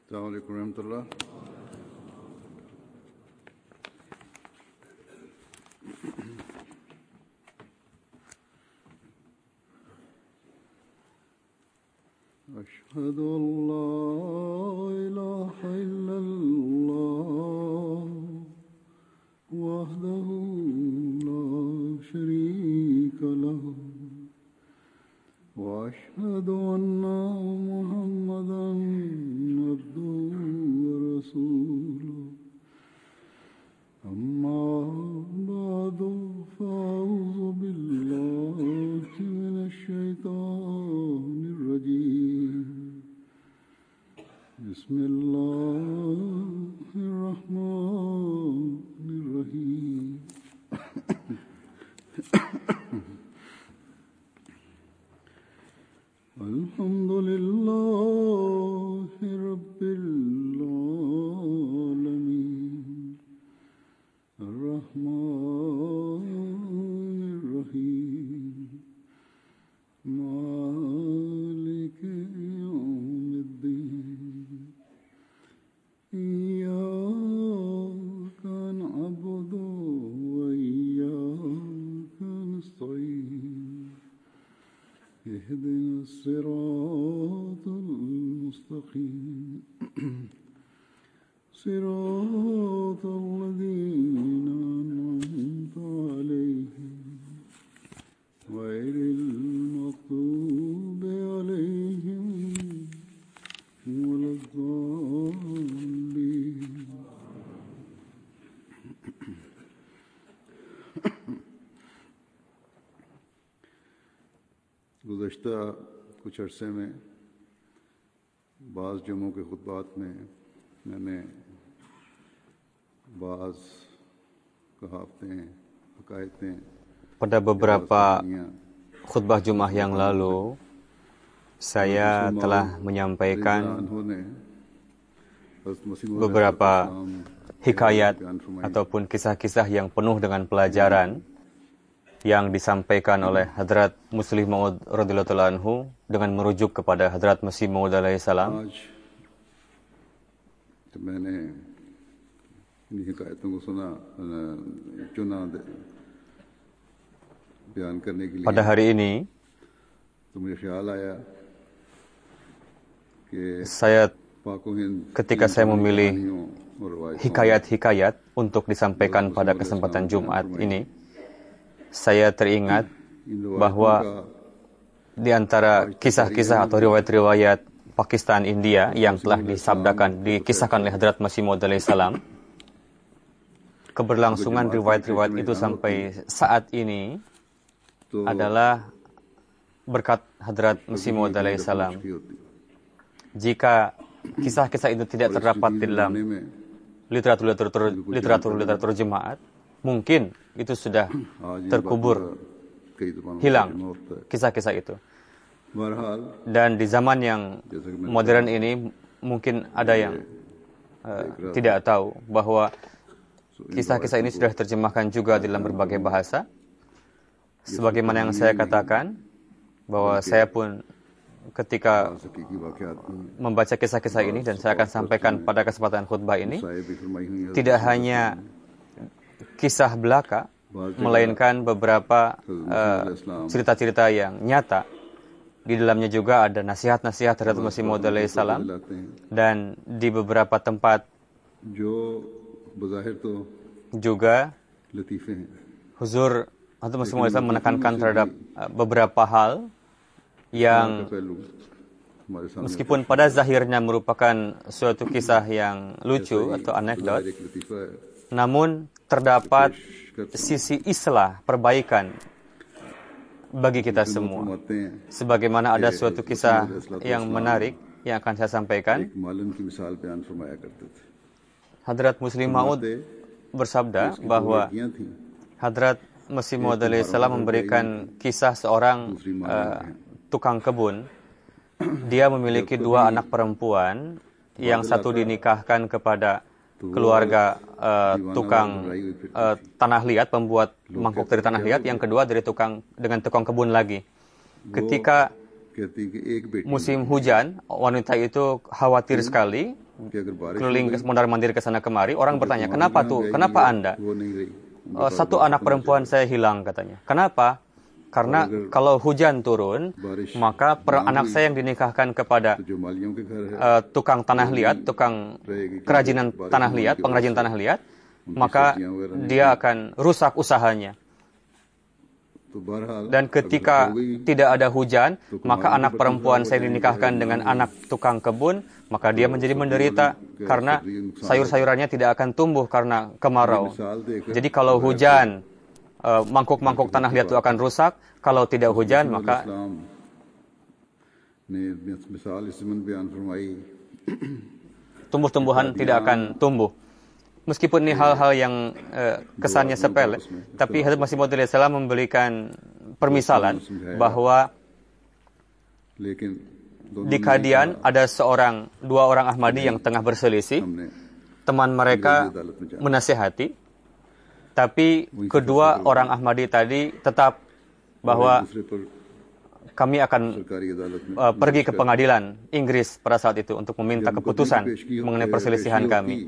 Assalamualaikum warahmatullahi. أشهد أن لا إله إلا الله وحده لا شريك له وأشهد أن محمدا عبده ورسوله أما بعد فأعوذ بالله من الشيطان الرجيم بسم الله الرحمن الرحيم الحمد لله رب العالمين الرحمن الرحيم مالك يوم الدين إياك نعبد وإياك نستعين اهدنا الصراط المستقيم صراط الذين أنعمت عليهم غير المغضوب عليهم ولا الضالين. गुज़श्ता कुछ अरसे में बाज़ जुम्मों के खुतबात में मैंने बाज़ कहावतें, हकायतें, pada beberapa khutbah Jumat yang lalu saya telah menyampaikan beberapa hikayat ataupun kisah-kisah yang penuh dengan pelajaran yang disampaikan oleh Hadrat Muslih Maud radhiyallahu anhu dengan merujuk kepada Hadrat Masih Maud alaihi salam. Pada hari ini ketika saya memilih hikayat-hikayat untuk disampaikan pada kesempatan Jumat ini, saya teringat bahwa di antara kisah-kisah atau riwayat-riwayat Pakistan India yang telah dikisahkan oleh Hadrat Masih Maud alaihi salam, keberlangsungan riwayat-riwayat itu sampai saat ini adalah berkat Hadrat Masih Maud alaihi salam. Jika kisah-kisah itu tidak terdapat di dalam literatur jemaat, mungkin itu sudah terkubur, hilang kisah-kisah itu. Dan di zaman yang modern ini mungkin ada yang tidak tahu bahwa kisah-kisah ini sudah terjemahkan juga dalam berbagai bahasa. Sebagaimana yang saya katakan, bahwa saya pun ketika membaca kisah-kisah ini, dan saya akan sampaikan pada kesempatan khutbah ini, tidak hanya kisah belaka, melainkan beberapa cerita-cerita yang nyata. Di dalamnya juga ada nasihat-nasihat terhadap Masih Maud alaihi salam, dan di beberapa tempat juga Huzur Hadrat Masih Maud alaihi salam menekankan terhadap beberapa hal yang meskipun pada zahirnya merupakan suatu kisah yang lucu atau anekdot, namun terdapat sisi islah, perbaikan bagi kita semua. Sebagaimana ada suatu kisah yang menarik yang akan saya sampaikan. Hadrat Muslih Maud bersabda bahwa Hadrat Masih Maud alaihi salam memberikan kisah seorang tukang kebun. Dia memiliki dua anak perempuan, yang satu dinikahkan kepada keluarga tukang tanah liat, pembuat mangkuk dari tanah liat, yang kedua dengan tukang kebun lagi. Ketika musim hujan, wanita itu khawatir sekali keliling mondar-mandir ke sana kemari. Orang bertanya, kenapa tuh? Kenapa Anda? Satu anak perempuan saya hilang katanya. Kenapa? Karena kalau hujan turun, maka anak saya yang dinikahkan kepada tukang tanah liat, tukang kerajinan tanah liat, pengrajin tanah liat, maka dia akan rusak usahanya. Dan ketika tidak ada hujan, maka anak perempuan saya dinikahkan dengan anak tukang kebun, maka dia menjadi menderita karena sayur-sayurannya tidak akan tumbuh karena kemarau. Jadi kalau hujan, mangkuk-mangkuk tanah liat itu akan rusak. Kalau tidak hujan, maka tumbuh-tumbuhan tidak akan tumbuh. Meskipun ini hal-hal yang kesannya sepele, tapi Hazrat Masih Maud salam memberikan permisalan bahwa di Qadian ada dua orang Ahmadi yang tengah berselisih. Teman mereka menasihati, tapi kedua orang Ahmadi tadi tetap bahwa kami akan pergi ke pengadilan Inggris pada saat itu untuk meminta keputusan mengenai perselisihan kami.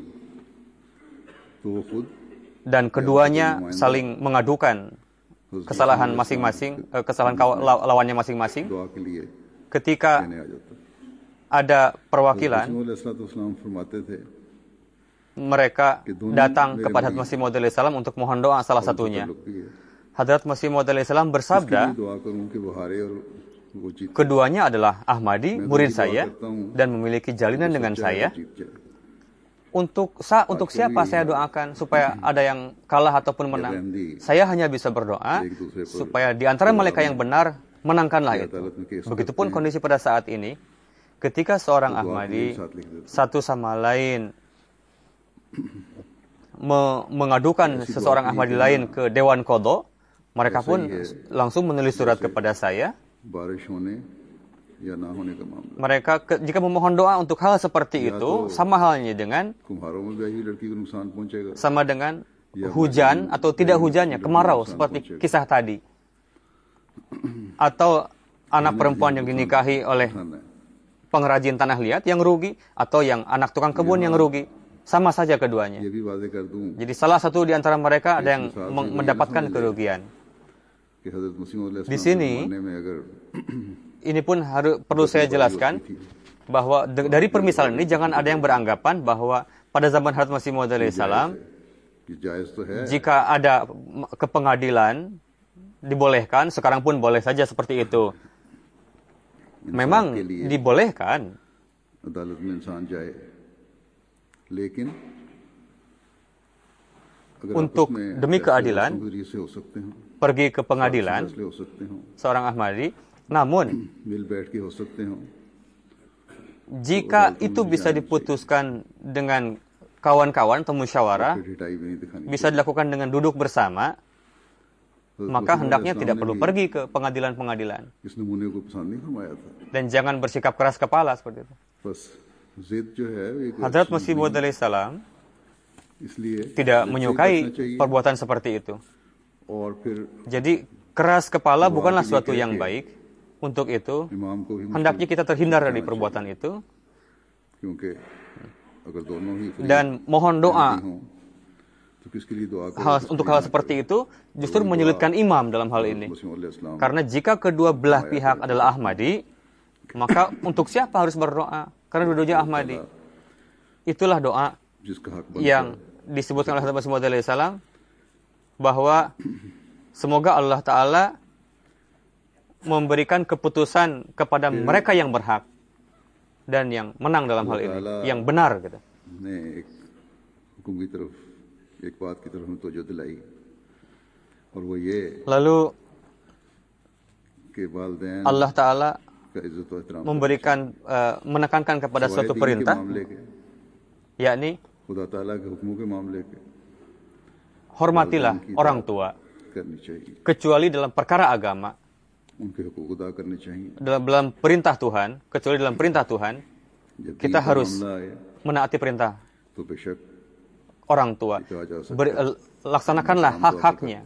Dan keduanya saling mengadukan kesalahan masing-masing, kesalahan lawannya masing-masing. Ketika ada perwakilan, mereka datang kepada Hadrat Masih Maud salam untuk mohon doa salah satunya. Hadrat Masih Maud salam bersabda, keduanya adalah Ahmadi, murid saya, dan memiliki jalinan dengan saya. Untuk siapa saya doakan supaya ada yang kalah ataupun menang? Saya hanya bisa berdoa supaya di antara mereka yang benar, menangkanlah itu. Begitupun kondisi pada saat ini, ketika seorang Ahmadi satu sama lain mengadukan seseorang Ahmadi lain ke Dewan Qadha, mereka pun langsung menulis surat kepada saya. Mereka jika memohon doa untuk hal seperti itu, sama halnya dengan hujan atau tidak hujannya, kemarau seperti kisah tadi. Atau anak perempuan yang dinikahi oleh pengrajin tanah liat yang rugi, atau yang anak tukang kebun yang rugi. Sama saja keduanya. Jadi salah satu di antara mereka ada yang mendapatkan kerugian. Di sini, ini pun perlu saya jelaskan bahwa dari permisalan ini jangan ada yang beranggapan bahwa pada zaman Hadrat Masih Maud salam, jika ada ke pengadilan dibolehkan, sekarang pun boleh saja seperti itu. Memang dibolehkan. Untuk demi keadilan pergi ke pengadilan seorang Ahmadi, namun jika itu bisa diputuskan dengan kawan-kawan atau musyawarah, bisa dilakukan dengan duduk bersama, maka hendaknya tidak perlu pergi ke pengadilan-pengadilan. Dan jangan bersikap keras kepala seperti itu. Hadrat Masih Maud salam tidak menyukai perbuatan seperti itu. Jadi keras kepala bukanlah suatu yang baik. Untuk itu, hendaknya kita terhindar dari perbuatan itu. Dan mohon doa. Untuk hal seperti itu justru menyulitkan imam dalam hal ini. Karena jika kedua belah pihak adalah Ahmadi, maka untuk siapa harus berdoa? Karena dua-duanya Ahmadi. Itulah doa yang disebutkan oleh Hadrat Masih Maud salam, bahwa semoga Allah Ta'ala memberikan keputusan kepada mereka yang berhak dan yang menang dalam hal ini, yang benar gitu. Lalu Allah Ta'ala memberikan menekankan kepada suatu perintah, yakni hormatilah orang tua kecuali dalam perkara agama. Dalam perintah Tuhan, kecuali dalam perintah Tuhan, kita harus menaati perintah orang tua. Laksanakanlah hak-haknya.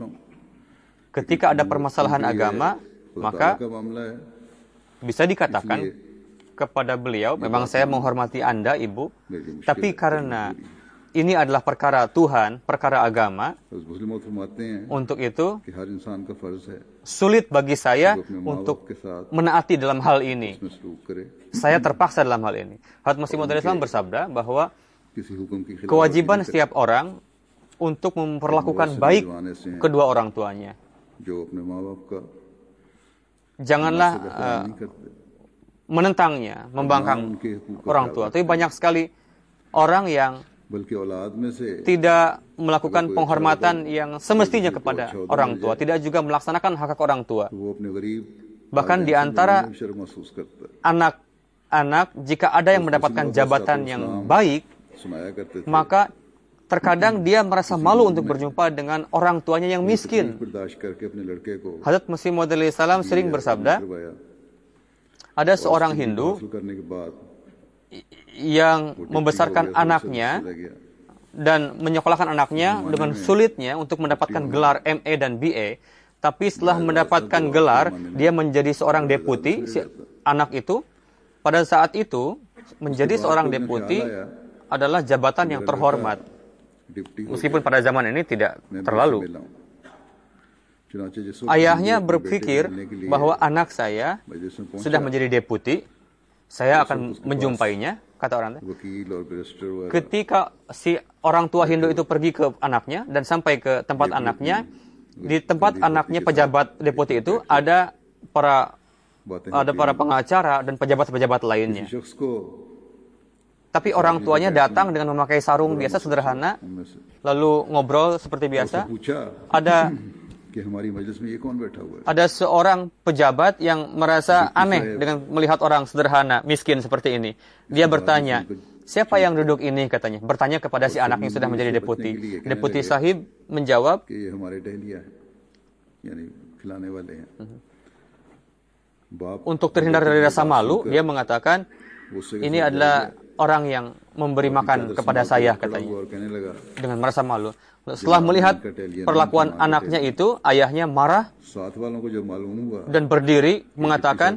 Ketika ada permasalahan agama, maka bisa dikatakan kepada beliau, memang saya menghormati Anda, Ibu, tapi karena ini adalah perkara Tuhan, perkara agama, untuk itu sulit bagi saya untuk menaati dalam hal ini. Saya terpaksa dalam hal ini. Hadrat Masih Maud Islam bersabda bahwa kewajiban setiap orang untuk memperlakukan baik kedua orang tuanya. Janganlah menentangnya, membangkang orang tua. Tapi banyak sekali orang yang tidak melakukan penghormatan yang semestinya kepada orang tua, tidak juga melaksanakan hak-hak orang tua. Bahkan di antara anak-anak, jika ada yang mendapatkan jabatan yang baik, maka terkadang dia merasa malu untuk berjumpa dengan orang tuanya yang miskin. Hadrat Masih Maud Islam sering bersabda, ada seorang Hindu yang membesarkan anaknya dan menyekolahkan anaknya dengan sulitnya untuk mendapatkan gelar MA dan BA, tapi setelah mendapatkan gelar, dia menjadi seorang deputi. Si anak itu, pada saat itu, menjadi seorang deputi adalah jabatan yang terhormat. Meskipun pada zaman ini tidak terlalu. Ayahnya berpikir bahwa anak saya sudah menjadi deputi, saya akan menjumpainya, kata orang tua. Ketika si orang tua Hindu itu pergi ke anaknya dan sampai ke tempat anaknya, di tempat anaknya pejabat deputi itu ada para pengacara dan pejabat-pejabat lainnya. Tapi orang tuanya datang dengan memakai sarung biasa sederhana, lalu ngobrol seperti biasa. Ada seorang pejabat yang merasa aneh dengan melihat orang sederhana, miskin seperti ini. Dia bertanya, siapa yang duduk ini, katanya. Bertanya kepada si anak yang sudah menjadi deputi. Deputi sahib menjawab, untuk terhindar dari rasa malu, dia mengatakan, ini adalah orang yang memberi makan kepada saya, katanya. Dengan merasa malu. Setelah melihat perlakuan anaknya itu, ayahnya marah dan berdiri mengatakan,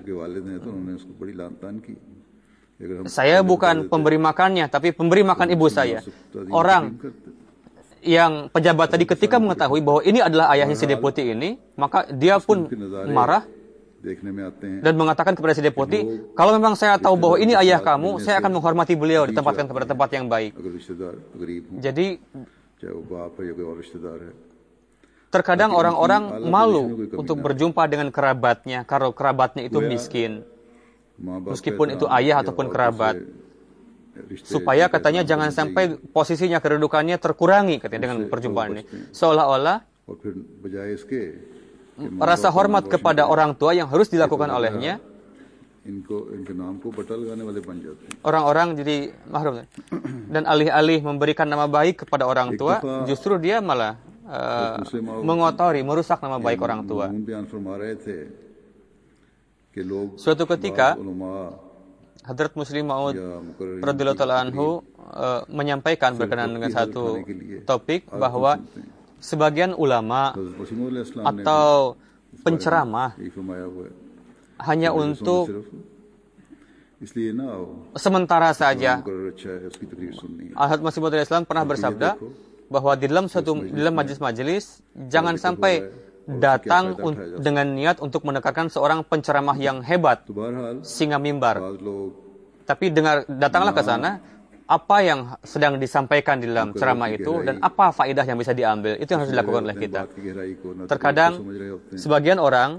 saya bukan pemberi makannya, tapi pemberi makan ibu saya. Orang yang pejabat tadi ketika mengetahui bahwa ini adalah ayahnya si deputi ini, maka dia pun marah dan mengatakan kepada si deputi, kalau memang saya tahu bahwa ini ayah kamu, saya akan menghormati beliau, ditempatkan kepada tempat yang baik. Jadi terkadang orang-orang malu untuk berjumpa dengan kerabatnya kalau kerabatnya itu miskin, meskipun itu ayah ataupun kerabat, supaya katanya jangan sampai posisinya, kedudukannya terkurangi, katanya, dengan perjumpaan ini. Seolah-olah rasa hormat kepada orang tua yang harus dilakukan olehnya, orang-orang jadi mahrum. Dan alih-alih memberikan nama baik kepada orang tua, justru dia malah mengotori, merusak nama baik orang tua. Suatu ketika, Hadrat Muslim Maud radhiyallahu ta'ala anhu menyampaikan berkenaan dengan satu topik bahwa sebagian ulama atau penceramah hanya untuk sementara saja. Hadrat Masih Maud Islam pernah bersabda bahwa di dalam majelis-majelis jangan sampai datang dengan niat untuk menekankan seorang penceramah yang hebat, singa mimbar. Tapi datanglah ke sana, apa yang sedang disampaikan di dalam ceramah itu dan apa faedah yang bisa diambil, itu yang harus dilakukan oleh kita. Terkadang sebagian orang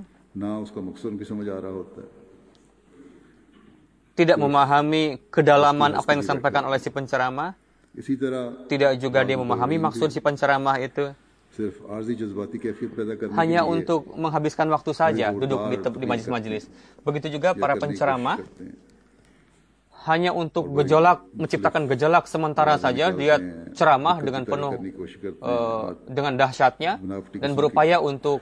tidak memahami kedalaman apa yang disampaikan oleh si penceramah, tidak juga dia memahami maksud si penceramah itu. Hanya untuk menghabiskan waktu saja duduk di majelis-majelis. Begitu juga para penceramah, hanya untuk menciptakan gejolak sementara saja, dia ceramah dengan penuh dengan dahsyatnya dan berupaya untuk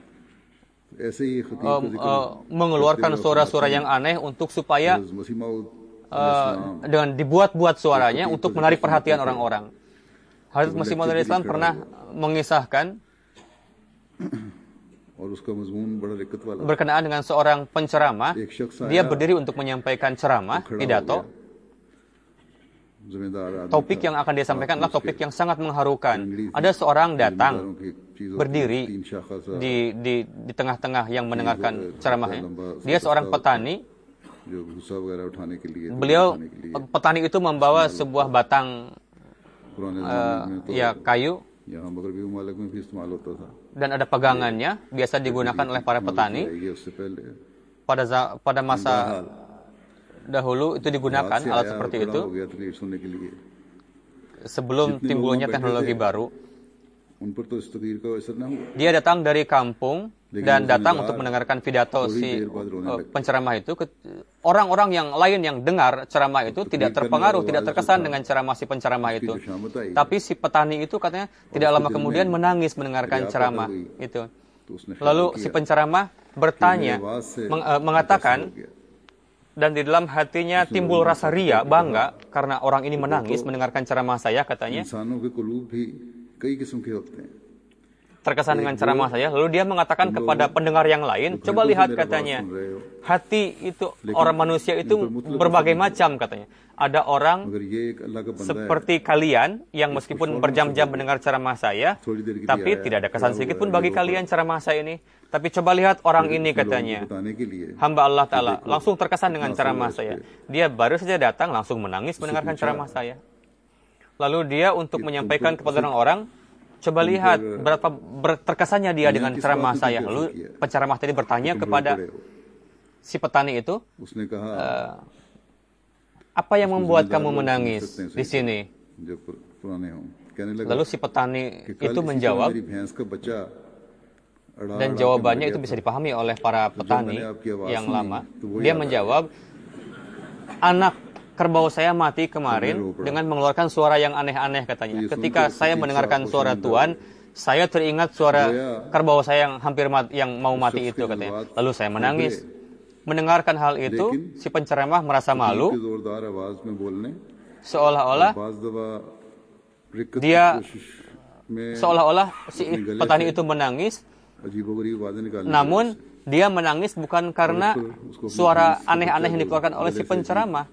mengeluarkan suara-suara yang aneh untuk supaya dengan dibuat-buat suaranya untuk menarik perhatian orang-orang. Hadrat Masih Maud Islam pernah mengisahkan berkenaan dengan seorang penceramah. Dia berdiri untuk menyampaikan ceramah, pidato. Topik yang akan dia sampaikan adalah topik yang sangat mengharukan. Ada seorang datang berdiri di tengah-tengah yang mendengarkan ceramahnya. Dia seorang petani. Beliau petani itu membawa sebuah batang kayu dan ada pegangannya, biasa digunakan oleh para petani. Pada masa dahulu itu digunakan alat seperti itu sebelum timbulnya teknologi baru. Dia datang dari kampung dan datang untuk mendengarkan pidato si penceramah itu. Orang-orang yang lain yang dengar ceramah itu tidak terpengaruh, tidak terkesan dengan ceramah si penceramah itu. Tapi si petani itu katanya tidak lama kemudian menangis mendengarkan ceramah itu. Lalu si penceramah bertanya, mengatakan, dan di dalam hatinya timbul rasa ria, bangga karena orang ini menangis mendengarkan ceramah saya, katanya. Terkesan dengan ceramah saya. Lalu dia mengatakan kepada pendengar yang lain, coba lihat, katanya, hati itu, orang manusia itu berbagai macam, katanya. Ada orang seperti kalian yang meskipun berjam-jam mendengar ceramah saya, tapi tidak ada kesan sedikit pun bagi kalian ceramah saya ini. Tapi coba lihat orang ini, katanya, hamba Allah Ta'ala, langsung terkesan dengan ceramah saya. Dia baru saja datang langsung menangis mendengarkan ceramah saya. Lalu dia untuk menyampaikan kepada orang-orang, coba lihat berapa terkesannya dia dengan ceramah saya. Lalu penceramah tadi bertanya kepada si petani itu, apa yang membuat kamu menangis di sini? Lalu si petani itu menjawab, dan jawabannya itu bisa dipahami oleh para petani yang lama. Dia menjawab, anak kerbau saya mati kemarin dengan mengeluarkan suara yang aneh-aneh, katanya. Ketika saya mendengarkan suara Tuhan, saya teringat suara kerbau saya yang hampir yang mau mati itu, katanya. Lalu saya menangis. Mendengarkan hal itu, si penceramah merasa malu, seolah-olah si petani itu menangis, namun dia menangis bukan karena suara aneh-aneh yang dikeluarkan oleh si penceramah.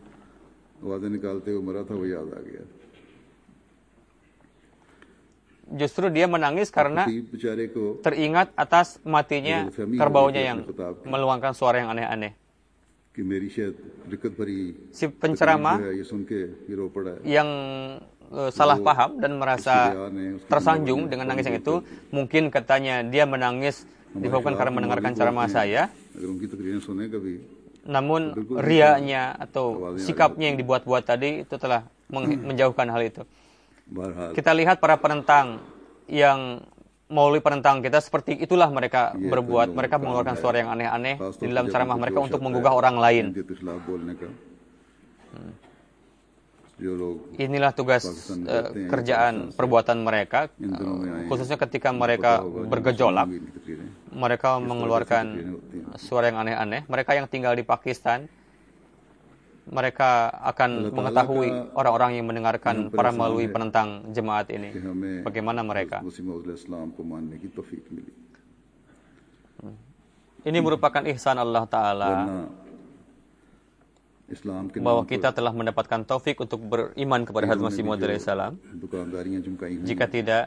Justru dia menangis karena teringat atas matinya kerbaunya yang meluangkan suara yang aneh-aneh. Si penceramah yang salah paham dan merasa tersanjung dengan nangisnya itu, mungkin katanya dia menangis disebabkan karena mendengarkan ceramah saya. Namun riaknya atau sikapnya yang dibuat-buat tadi itu telah menjauhkan hal itu. Kita lihat para penentang yang melalui penentang kita, seperti itulah mereka berbuat. Mereka mengeluarkan suara yang aneh-aneh di dalam ceramah mereka untuk menggugah orang lain. Inilah tugas kerjaan perbuatan mereka, khususnya ketika mereka bergejolak. Mereka mengeluarkan suara yang aneh-aneh. Mereka yang tinggal di Pakistan, mereka akan mengetahui orang-orang yang mendengarkan para melalui penentang jemaat ini, bagaimana mereka. Ini merupakan ihsan Allah Ta'ala, bahwa kita telah mendapatkan taufik untuk beriman kepada Hadrat Masih Maud alaihissalam. Jika tidak,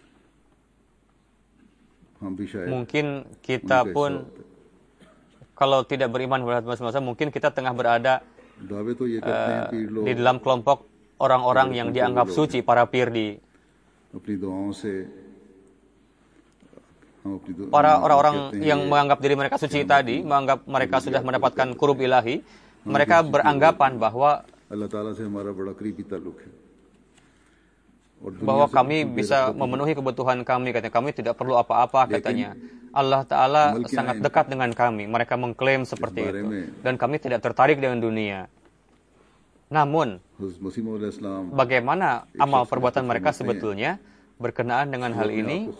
mungkin kita pun, kalau tidak beriman kepada Hadrat Masih, mungkin kita tengah berada di dalam kelompok orang-orang yang dianggap suci, para pir para orang-orang yang menganggap diri mereka suci tadi, menganggap mereka sudah mendapatkan qurub ilahi. Mereka beranggapan bahwa kami bisa memenuhi kebutuhan kami, katanya. Kami tidak perlu apa-apa, katanya. Allah Ta'ala sangat dekat dengan kami. Mereka mengklaim seperti itu. Dan kami tidak tertarik dengan dunia. Namun, bagaimana amal perbuatan mereka sebetulnya berkenaan dengan hal ini?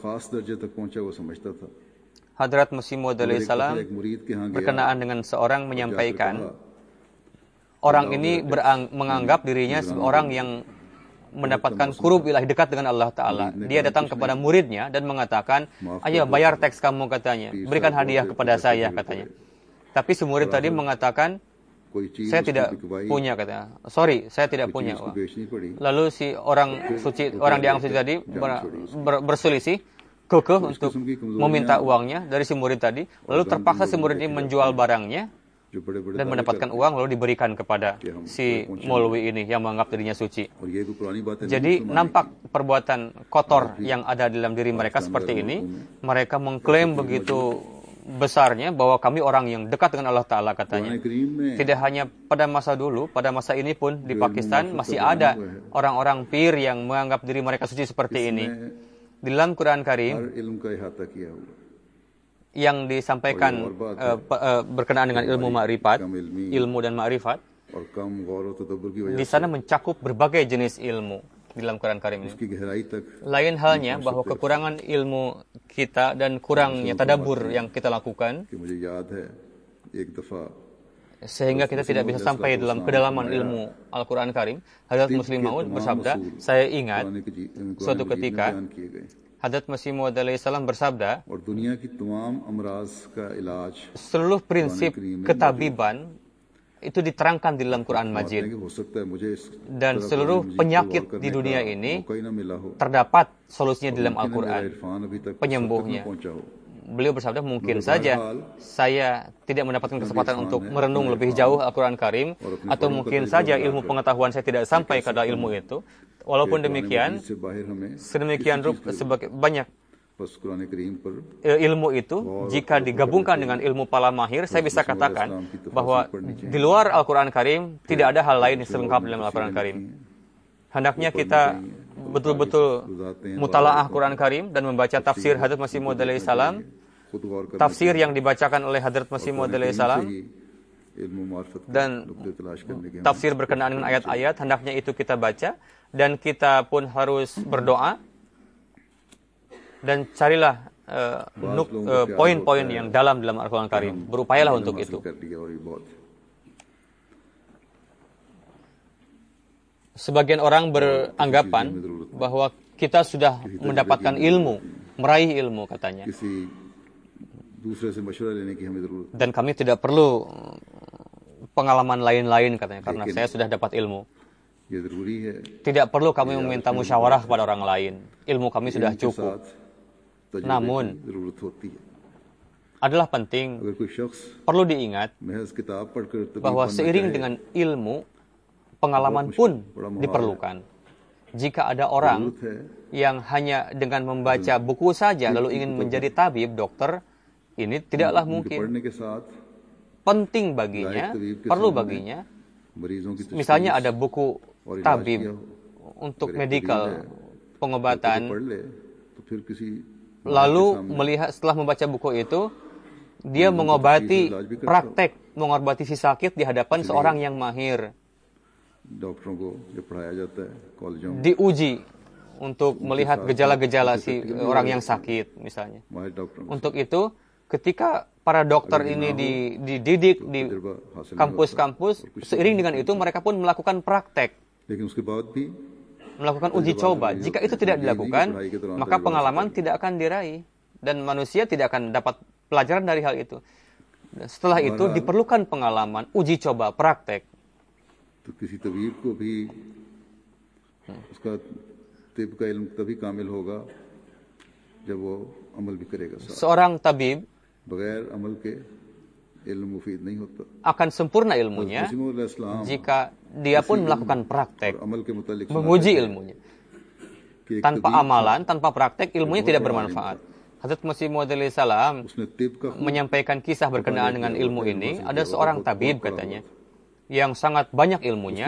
Hadrat Masih Maud alaihissalam berkenaan dengan seorang menyampaikan, orang ini menganggap dirinya seorang yang mendapatkan qurub ilahi, dekat dengan Allah Ta'ala. Dia datang kepada muridnya dan mengatakan, ayo bayar teks kamu katanya, berikan hadiah kepada saya katanya. Tapi si murid tadi mengatakan, saya tidak punya katanya. Sorry, saya tidak punya uang. Lalu si orang suci, orang dianggap suci tadi berselisih, kekeh untuk meminta uangnya dari si murid tadi. Lalu terpaksa si murid ini menjual barangnya dan mendapatkan uang, lalu diberikan kepada si Maulwi ini yang menganggap dirinya suci. Jadi nampak perbuatan kotor yang ada dalam diri mereka seperti ini. Mereka mengklaim begitu besarnya bahwa kami orang yang dekat dengan Allah Ta'ala katanya. Tidak hanya pada masa dulu, pada masa ini pun di Pakistan masih ada orang-orang pir yang menganggap diri mereka suci seperti ini. Di dalam Quran Karim yang disampaikan berkenaan dengan ilmu ma'rifat, ilmu dan ma'rifat, di sana mencakup berbagai jenis ilmu di dalam Quran Karim ini. Lain halnya bahwa kekurangan ilmu kita dan kurangnya tadabbur yang kita lakukan, sehingga kita tidak bisa sampai dalam kedalaman ilmu Al-Quran Karim. Hadrat Muslim Maud bersabda, saya ingat suatu ketika Hadrat Masih Maud alaihissalam bersabda, seluruh prinsip ketabiban itu diterangkan di dalam Quran Majid. Dan seluruh penyakit di dunia ini terdapat solusinya di dalam Al-Quran, penyembuhnya. Beliau bersabda, mungkin saja saya tidak mendapatkan kesempatan untuk merenung lebih jauh Al-Quran Karim, atau mungkin saja ilmu pengetahuan saya tidak sampai pada ilmu itu. Walaupun demikian, sedemikian banyak ilmu itu, jika digabungkan dengan ilmu pala mahir, saya bisa katakan bahwa di luar Al-Quran Karim tidak ada hal lain yang selengkap dalam Al-Quran Karim. Hendaknya kita betul-betul mutalaah Quran Karim dan membaca tafsir Hadrat Masih Maud alaihissalam, tafsir yang dibacakan oleh Hadrat Masih Maud alaihissalam, dan tafsir berkenaan dengan ayat-ayat, hendaknya itu kita baca, dan kita pun harus berdoa, dan carilah poin-poin yang dalam Al-Quran Karim. Berupayalah untuk itu. Sebagian orang beranggapan bahwa kita sudah mendapatkan ilmu, meraih ilmu katanya. Dan kami tidak perlu pengalaman lain-lain katanya, karena saya sudah dapat ilmu. Tidak perlu kami meminta musyawarah kepada orang lain. Ilmu kami sudah cukup. Namun, adalah penting, perlu diingat bahwa seiring dengan ilmu, pengalaman pun diperlukan. Jika ada orang yang hanya dengan membaca buku saja lalu ingin menjadi tabib, dokter, ini tidaklah mungkin. Penting baginya, perlu baginya, misalnya ada buku tabib untuk medical, pengobatan, lalu setelah membaca buku itu, dia mengobati praktek, mengobati si sakit di hadapan seorang yang mahir. Diuji untuk melihat gejala-gejala si orang yang sakit misalnya. Untuk itu, ketika para dokter ini dididik di kampus-kampus, seiring dengan itu mereka pun melakukan praktek, melakukan uji coba. Jika itu tidak dilakukan, maka pengalaman tidak akan diraih dan manusia tidak akan dapat pelajaran dari hal itu. Dan setelah itu diperlukan pengalaman, uji coba, praktek. Seorang tabib akan sempurna ilmunya jika dia pun melakukan praktek, menguji ilmunya. Tanpa amalan, tanpa praktek, ilmunya tidak bermanfaat. Hadrat Masih Maud alaihissalam menyampaikan kisah berkenaan dengan ilmu ini. Ada seorang tabib katanya, yang sangat banyak ilmunya.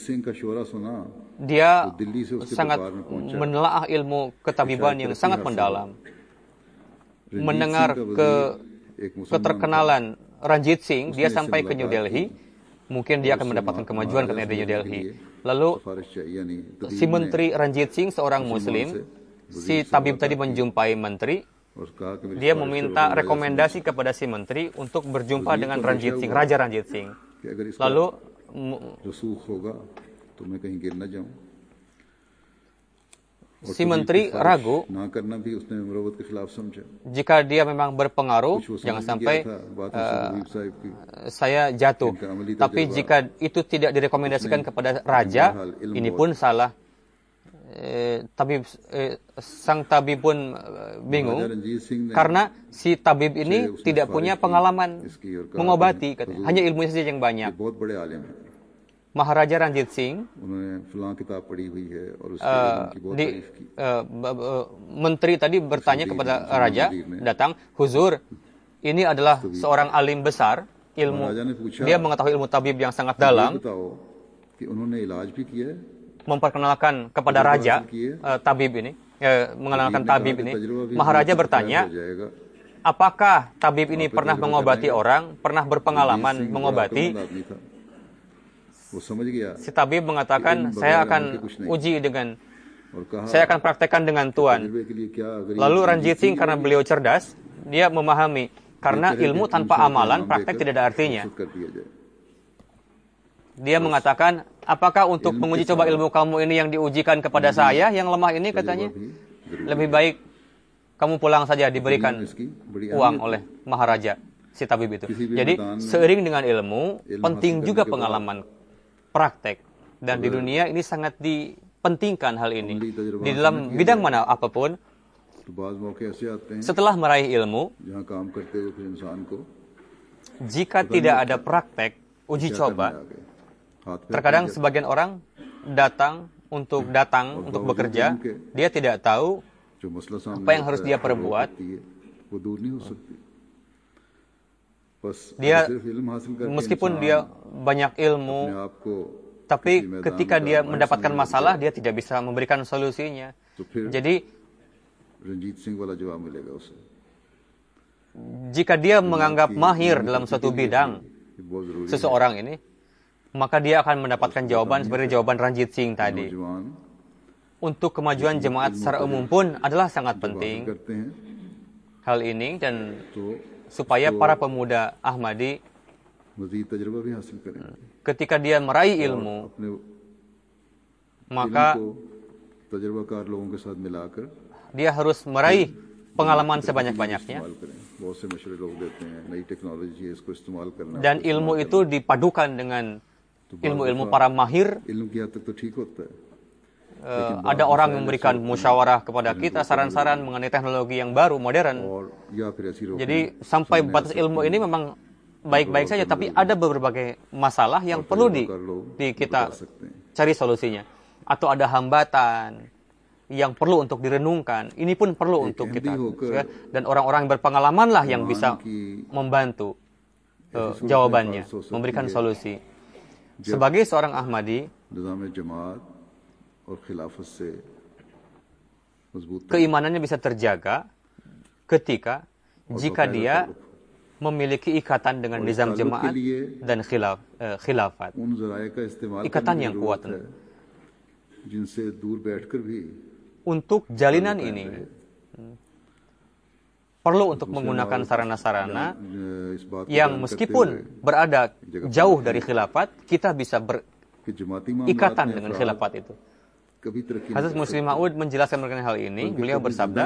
Dia sangat menelaah ilmu ketabiban yang sangat mendalam. Mendengar keterkenalan Ranjit Singh, dia sampai ke New Delhi. Mungkin dia akan mendapatkan kemajuan katanya di New Delhi. Lalu si menteri Ranjit Singh, seorang muslim, si tabib tadi menjumpai menteri. Dia meminta rekomendasi kepada si menteri untuk berjumpa dengan Ranjit Singh, Raja Ranjit Singh. Lalu si menteri ragu jika dia memang berpengaruh, jangan sampai saya jatuh. Tapi jika itu tidak direkomendasikan kepada raja, ini pun salah. Sang tabib pun bingung karena si tabib ini tidak punya pengalaman mengobati, hanya ilmunya saja yang banyak. Maharaja Ranjit Singh, menteri tadi bertanya kepada raja, datang, "Huzur, ini adalah seorang alim besar, ilmu. Dia mengetahui ilmu tabib yang sangat dalam." Memperkenalkan kepada raja tabib ini, mengenalkan tabib ini. Maharaja bertanya, apakah tabib ini pernah mengobati orang, pernah berpengalaman mengobati? Si tabib mengatakan, saya akan praktekkan dengan Tuhan. Lalu Ranjit Singh, karena beliau cerdas, dia memahami, karena ilmu tanpa amalan, praktek tidak ada artinya. Dia mengatakan, apakah untuk menguji coba ilmu kamu ini yang diujikan kepada saya, yang lemah ini katanya, lebih baik kamu pulang saja, diberikan uang oleh Maharaja, si tabib itu. Jadi, seiring dengan ilmu, penting juga pengalaman praktek. Dan di dunia ini sangat dipentingkan hal ini. Di dalam bidang mana apapun, setelah meraih ilmu, jika tidak ada praktek, uji coba, terkadang sebagian orang datang untuk bekerja, dia tidak tahu apa yang harus dia perbuat. Dia, meskipun dia banyak ilmu, tapi ketika dia mendapatkan masalah, dia tidak bisa memberikan solusinya. Jadi, jika dia menganggap mahir dalam suatu bidang, seseorang ini, maka dia akan mendapatkan jawaban seperti jawaban Ranjit Singh tadi. Untuk kemajuan jemaat secara umum pun adalah sangat penting hal ini, dan supaya para pemuda Ahmadi ketika dia meraih ilmu, maka dia harus meraih pengalaman sebanyak-banyaknya. Dan ilmu itu dipadukan dengan ilmu-ilmu para mahir. Ada orang yang memberikan musyawarah kepada kita, saran-saran mengenai teknologi yang baru, modern. Jadi sampai batas ilmu ini memang baik-baik saja, tapi ada berbagai masalah yang perlu kita cari solusinya. Atau ada hambatan yang perlu untuk direnungkan. Ini pun perlu untuk kita. Dan orang-orang yang berpengalaman lah yang bisa membantu jawabannya, memberikan solusi. Sebagai seorang Ahmadi, keimanannya bisa terjaga ketika jika dia memiliki ikatan dengan nizam jemaat dan khilafat. Ikatan yang kuat. Untuk jalinan ini, perlu untuk menggunakan sarana-sarana yang meskipun berada jauh dari khilafat, kita bisa berikatan dengan khilafat itu. Hazrat Muslim Maud menjelaskan mengenai hal ini. Beliau bersabda,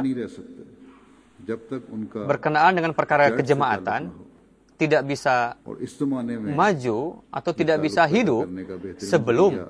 berkenaan dengan perkara kejemaatan, tidak bisa maju atau tidak bisa hidup sebelum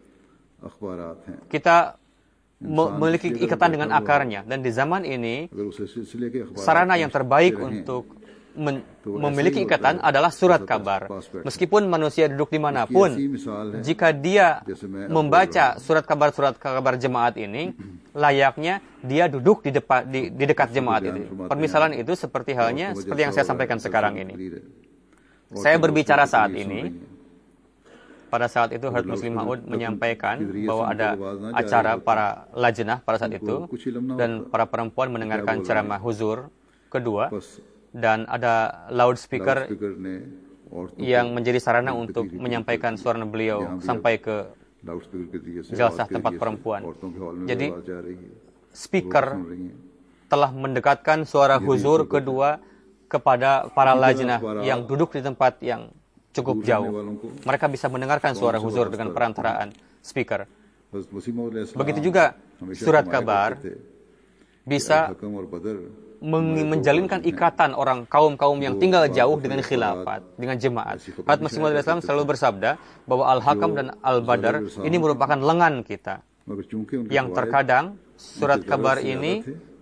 kita memiliki ikatan dengan akarnya. Dan di zaman ini, sarana yang terbaik untuk memiliki ikatan adalah surat kabar. Meskipun manusia duduk dimanapun, jika dia membaca surat kabar jemaat ini, layaknya dia duduk di dekat jemaat ini. Permisalan itu seperti halnya seperti yang saya sampaikan sekarang ini. Saya berbicara saat ini. Pada saat itu Hazrat Muslim Maud menyampaikan bahwa ada acara para lajnah pada saat itu, dan para perempuan mendengarkan ceramah huzur kedua, dan ada loudspeaker yang menjadi sarana untuk menyampaikan suara beliau sampai ke jalsah tempat perempuan. Jadi, speaker telah mendekatkan suara huzur kedua kepada para lajnah yang duduk di tempat yang cukup jauh. Mereka bisa mendengarkan suara huzur dengan perantaraan speaker. Begitu juga surat kabar bisa menjalinkan ikatan orang kaum-kaum yang tinggal jauh dengan khilafat, dengan jemaat. Hadrat Masih Maud Islam selalu bersabda bahwa Al-Hakam dan Al-Badar ini merupakan lengan kita. Yang terkadang surat kabar ini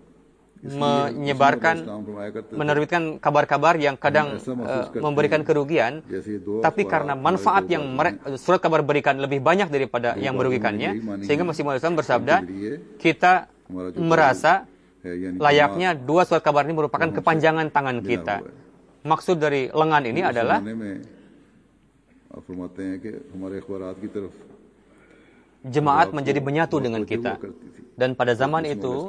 menerbitkan kabar-kabar yang kadang memberikan kerugian, tapi karena manfaat yang surat kabar berikan lebih banyak daripada yang merugikannya, sehingga Masih Maud Islam bersabda, kita merasa layaknya dua surat kabar ini merupakan kepanjangan tangan kita. Maksud dari lengan ini adalah jemaat menjadi menyatu dengan kita. Dan pada zaman itu,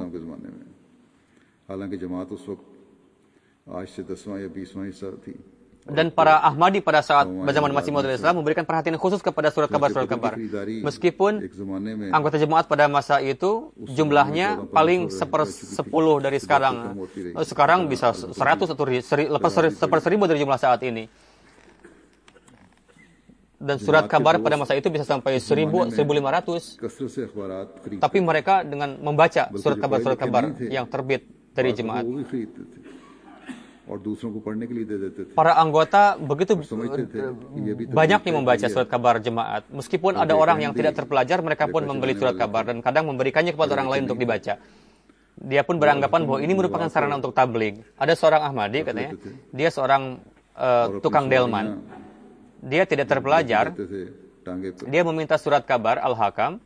dan para Ahmadi pada saat zaman Masih Maud Islam memberikan perhatian khusus kepada surat kabar-surat kabar. Meskipun anggota jemaat pada masa itu jumlahnya paling 1/10 dari sekarang. Sekarang bisa 100 atau lepas 1/1000 dari jumlah saat ini. Dan surat kabar pada masa itu bisa sampai 1000, 1500. Tapi mereka dengan membaca surat kabar yang terbit dari jemaat, para anggota begitu banyaknya membaca surat kabar jemaat. Meskipun ada orang yang tidak terpelajar, mereka pun membeli surat kabar dan kadang memberikannya kepada orang lain untuk dibaca. Dia pun beranggapan bahwa ini merupakan sarana untuk tabligh. Ada seorang Ahmadi katanya, dia seorang tukang delman. Dia tidak terpelajar. Dia meminta surat kabar Al-Hakam.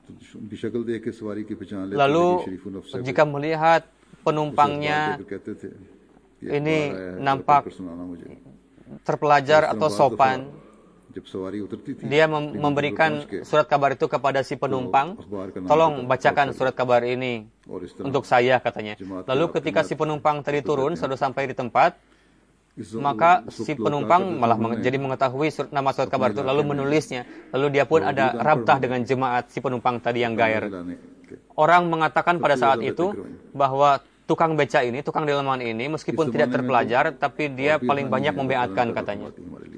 Lalu jika melihat penumpangnya ini nampak terpelajar atau sopan, dia memberikan surat kabar itu kepada si penumpang. Tolong bacakan surat kabar ini untuk saya, katanya. Lalu ketika si penumpang tadi turun, sudah sampai di tempat, maka si penumpang malah jadi mengetahui nama surat kabar itu, lalu menulisnya. Lalu dia pun ada rabtah dengan jemaat si penumpang tadi yang gair. Orang mengatakan pada saat itu bahwa tukang beca ini, tukang delman ini, meskipun tidak terpelajar, tapi dia paling banyak membeatkan, katanya.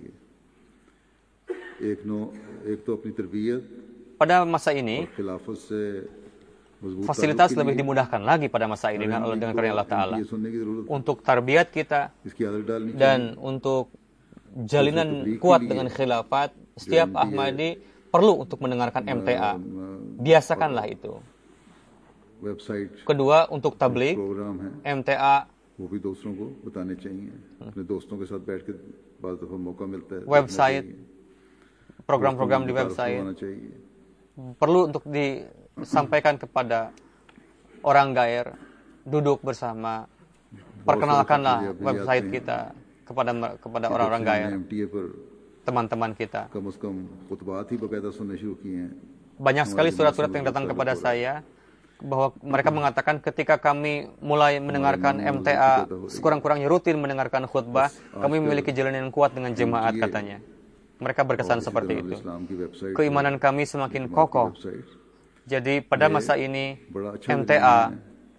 Pada masa ini, fasilitas lebih dimudahkan lagi pada masa ini dengan karunia Allah Ta'ala. Untuk tarbiyat kita dan untuk jalinan kuat dengan khilafat, setiap Ahmadi perlu untuk mendengarkan MTA. Biasakanlah itu. Kedua, untuk tabligh, MTA, website, program-program di website perlu untuk disampaikan kepada orang gair. Duduk bersama, perkenalkanlah website kita kepada orang-orang gair, teman-teman kita. Banyak sekali surat-surat yang datang kepada saya bahwa mereka mengatakan ketika kami mulai mendengarkan MTA, sekurang-kurangnya rutin mendengarkan khutbah, kami memiliki jalinan yang kuat dengan jemaat, katanya. Mereka berkesan seperti itu. Keimanan kami semakin kokoh. Jadi pada masa ini MTA,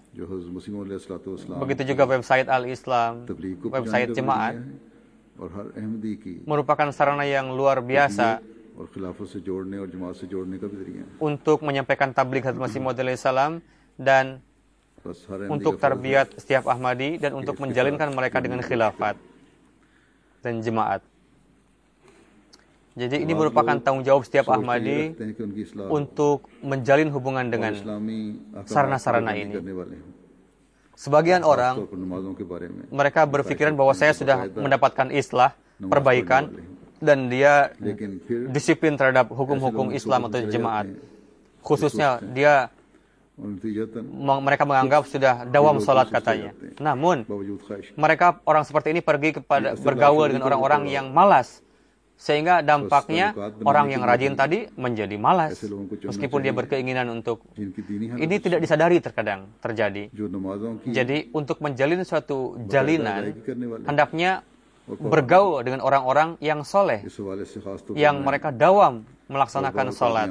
begitu juga website Al-Islam, website jemaat, merupakan sarana yang luar biasa untuk menyampaikan tabligh Hadrat Masih Maud Islam dan untuk tarbiyat setiap Ahmadi dan untuk menjalinkan mereka dengan khilafat dan jemaat. Jadi ini merupakan tanggung jawab setiap Ahmadi untuk menjalin hubungan dengan sarana-sarana ini. Sebagian orang, mereka berpikiran bahwa saya sudah mendapatkan islah, perbaikan, dan dia disiplin terhadap hukum-hukum Islam atau jemaat. Khususnya mereka menganggap sudah dawam salat, katanya. Namun mereka orang seperti ini pergi bergaul dengan orang-orang yang malas, sehingga dampaknya orang yang rajin tadi menjadi malas meskipun dia berkeinginan untuk ini tidak disadari terkadang terjadi. Jadi untuk menjalin suatu jalinan hendaknya bergaul dengan orang-orang yang soleh, yang mereka dawam melaksanakan sholat.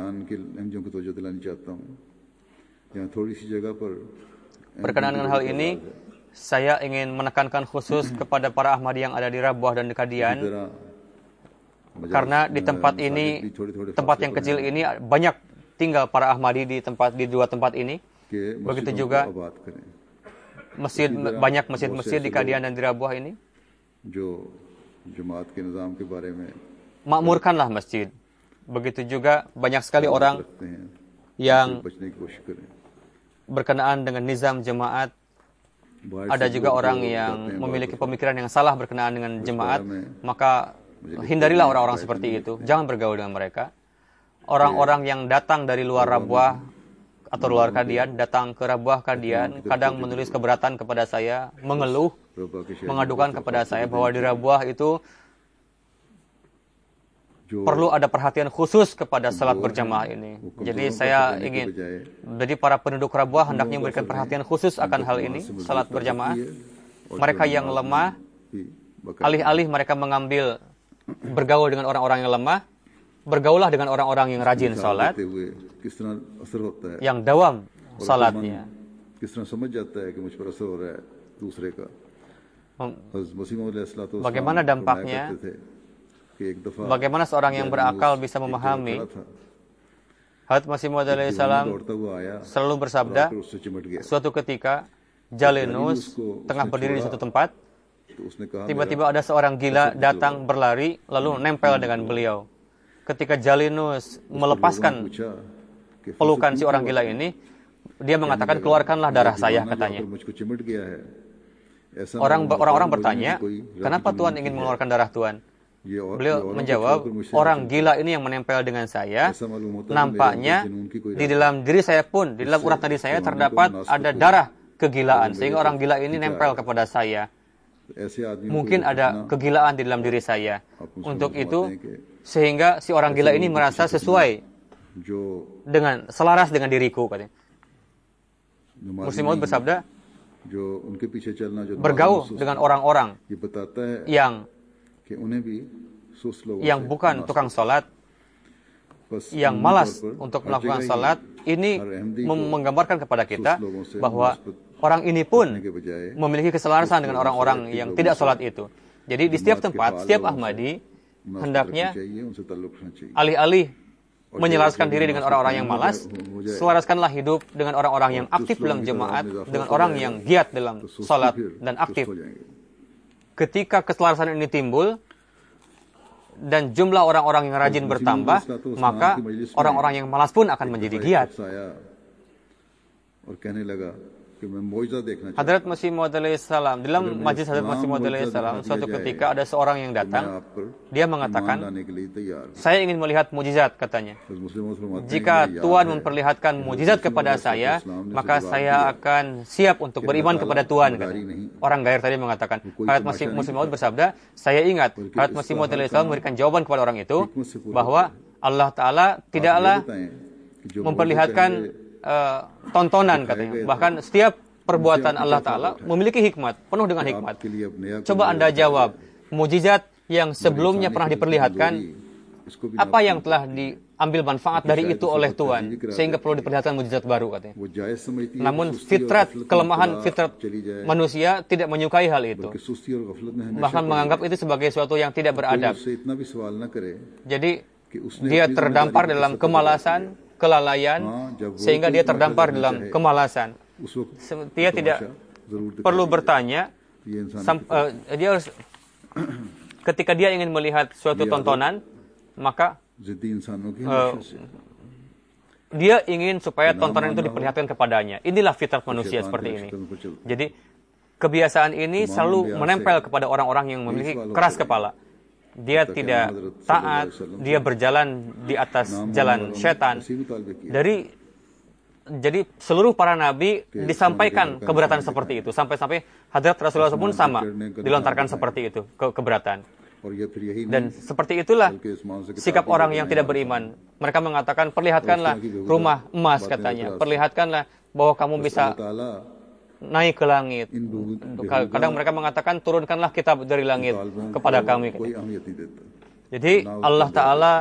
Berkenaan dengan hal ini, saya ingin menekankan khusus kepada para Ahmadi yang ada di Rabwah dan di Kadian, karena di tempat ini, tempat yang kecil ini, banyak tinggal para Ahmadi di dua tempat ini. Begitu juga banyak masjid-masjid di Qadian dan di Rabuah ini. Makmurkanlah masjid. Begitu juga banyak sekali orang yang berkenaan dengan nizam jemaat. Ada juga orang yang memiliki pemikiran yang salah berkenaan dengan jemaat. Maka hindarilah orang-orang seperti itu. Jangan bergaul dengan mereka. Orang-orang yang datang dari luar Rabuah atau luar Qadian, datang ke Rabuah Qadian, kadang menulis keberatan kepada saya, mengeluh, mengadukan kepada saya bahwa di Rabuah itu perlu ada perhatian khusus kepada salat berjamaah ini. Jadi saya ingin, jadi para penduduk Rabuah hendaknya memberikan perhatian khusus akan hal ini, salat berjamaah. Mereka yang lemah, alih-alih mereka mengambil bergaul dengan orang-orang yang lemah, bergaulah dengan orang-orang yang rajin salat, yang dawam salatnya. Bagaimana dampaknya? Bagaimana seorang yang berakal bisa memahami? Hadrat Masih Maud alaihissalam selalu bersabda, suatu ketika Jalinus tengah berdiri di suatu tempat, tiba-tiba ada seorang gila datang berlari lalu nempel dengan beliau. Ketika Jalinus melepaskan pelukan si orang gila ini, dia mengatakan, keluarkanlah darah saya, katanya. Orang-orang bertanya, kenapa Tuhan ingin mengeluarkan darah Tuhan? Beliau menjawab, orang gila ini yang menempel dengan saya, nampaknya di dalam diri saya pun, di dalam urat nadi saya terdapat ada darah kegilaan, sehingga orang gila ini nempel kepada saya. Mungkin ada kegilaan di dalam diri saya. Untuk itu, sehingga si orang gila ini merasa sesuai dengan, selaras dengan diriku, katanya. Muslim Maud bersabda, bergaul dengan orang-orang yang bukan tukang salat, yang malas untuk melakukan salat, ini menggambarkan kepada kita bahwa orang ini pun memiliki keselarasan dengan orang-orang yang tidak salat itu. Jadi di setiap tempat, setiap Ahmadi hendaknya alih-alih menyelaraskan diri dengan orang-orang yang malas, selaraskanlah hidup dengan orang-orang yang aktif dalam jemaat, dengan orang yang giat dalam salat dan aktif. Ketika keselarasan ini timbul dan jumlah orang-orang yang rajin bertambah, maka orang-orang yang malas pun akan menjadi giat. Hadrat Masih Maud alaihissalam, dalam majlis Hadrat Masih Maud alaihissalam, suatu ketika ada seorang yang datang, dia mengatakan, saya ingin melihat mujizat, katanya. Jika Tuhan memperlihatkan mujizat kepada saya, maka saya akan siap untuk beriman kepada Tuhan, katanya. Orang gair tadi mengatakan, Hadrat Masih Maud bersabda, saya ingat Hadrat Masih Maud alaihissalam memberikan jawaban kepada orang itu, bahwa Allah Ta'ala tidaklah memperlihatkan tontonan, katanya. Bahkan setiap perbuatan Allah Ta'ala memiliki hikmat, penuh dengan hikmat. Coba Anda jawab, mujizat yang sebelumnya pernah diperlihatkan, apa yang telah diambil manfaat dari itu oleh Tuhan, sehingga perlu diperlihatkan mujizat baru, katanya. Namun fitrat, kelemahan fitrat manusia tidak menyukai hal itu. Bahkan menganggap itu sebagai sesuatu yang tidak beradab. Jadi dia terdampar dalam kemalasan, kelalaian, sehingga dia terdampar dalam kemalasan. Dia tidak perlu bertanya, dia harus, ketika dia ingin melihat suatu tontonan, maka dia ingin supaya tontonan itu diperlihatkan kepadanya. Inilah fitrah manusia seperti ini. Jadi kebiasaan ini selalu menempel kepada orang-orang yang memiliki keras kepala. Dia tidak taat, dia berjalan di atas jalan setan. Jadi seluruh para nabi disampaikan keberatan seperti itu. Sampai-sampai Hadrat Rasulullah pun sama, dilontarkan seperti itu, keberatan. Dan seperti itulah sikap orang yang tidak beriman. Mereka mengatakan, perlihatkanlah rumah emas, katanya. Perlihatkanlah bahwa kamu bisa naik ke langit. Kadang mereka mengatakan, turunkanlah kitab dari langit kepada kami. Jadi Allah Ta'ala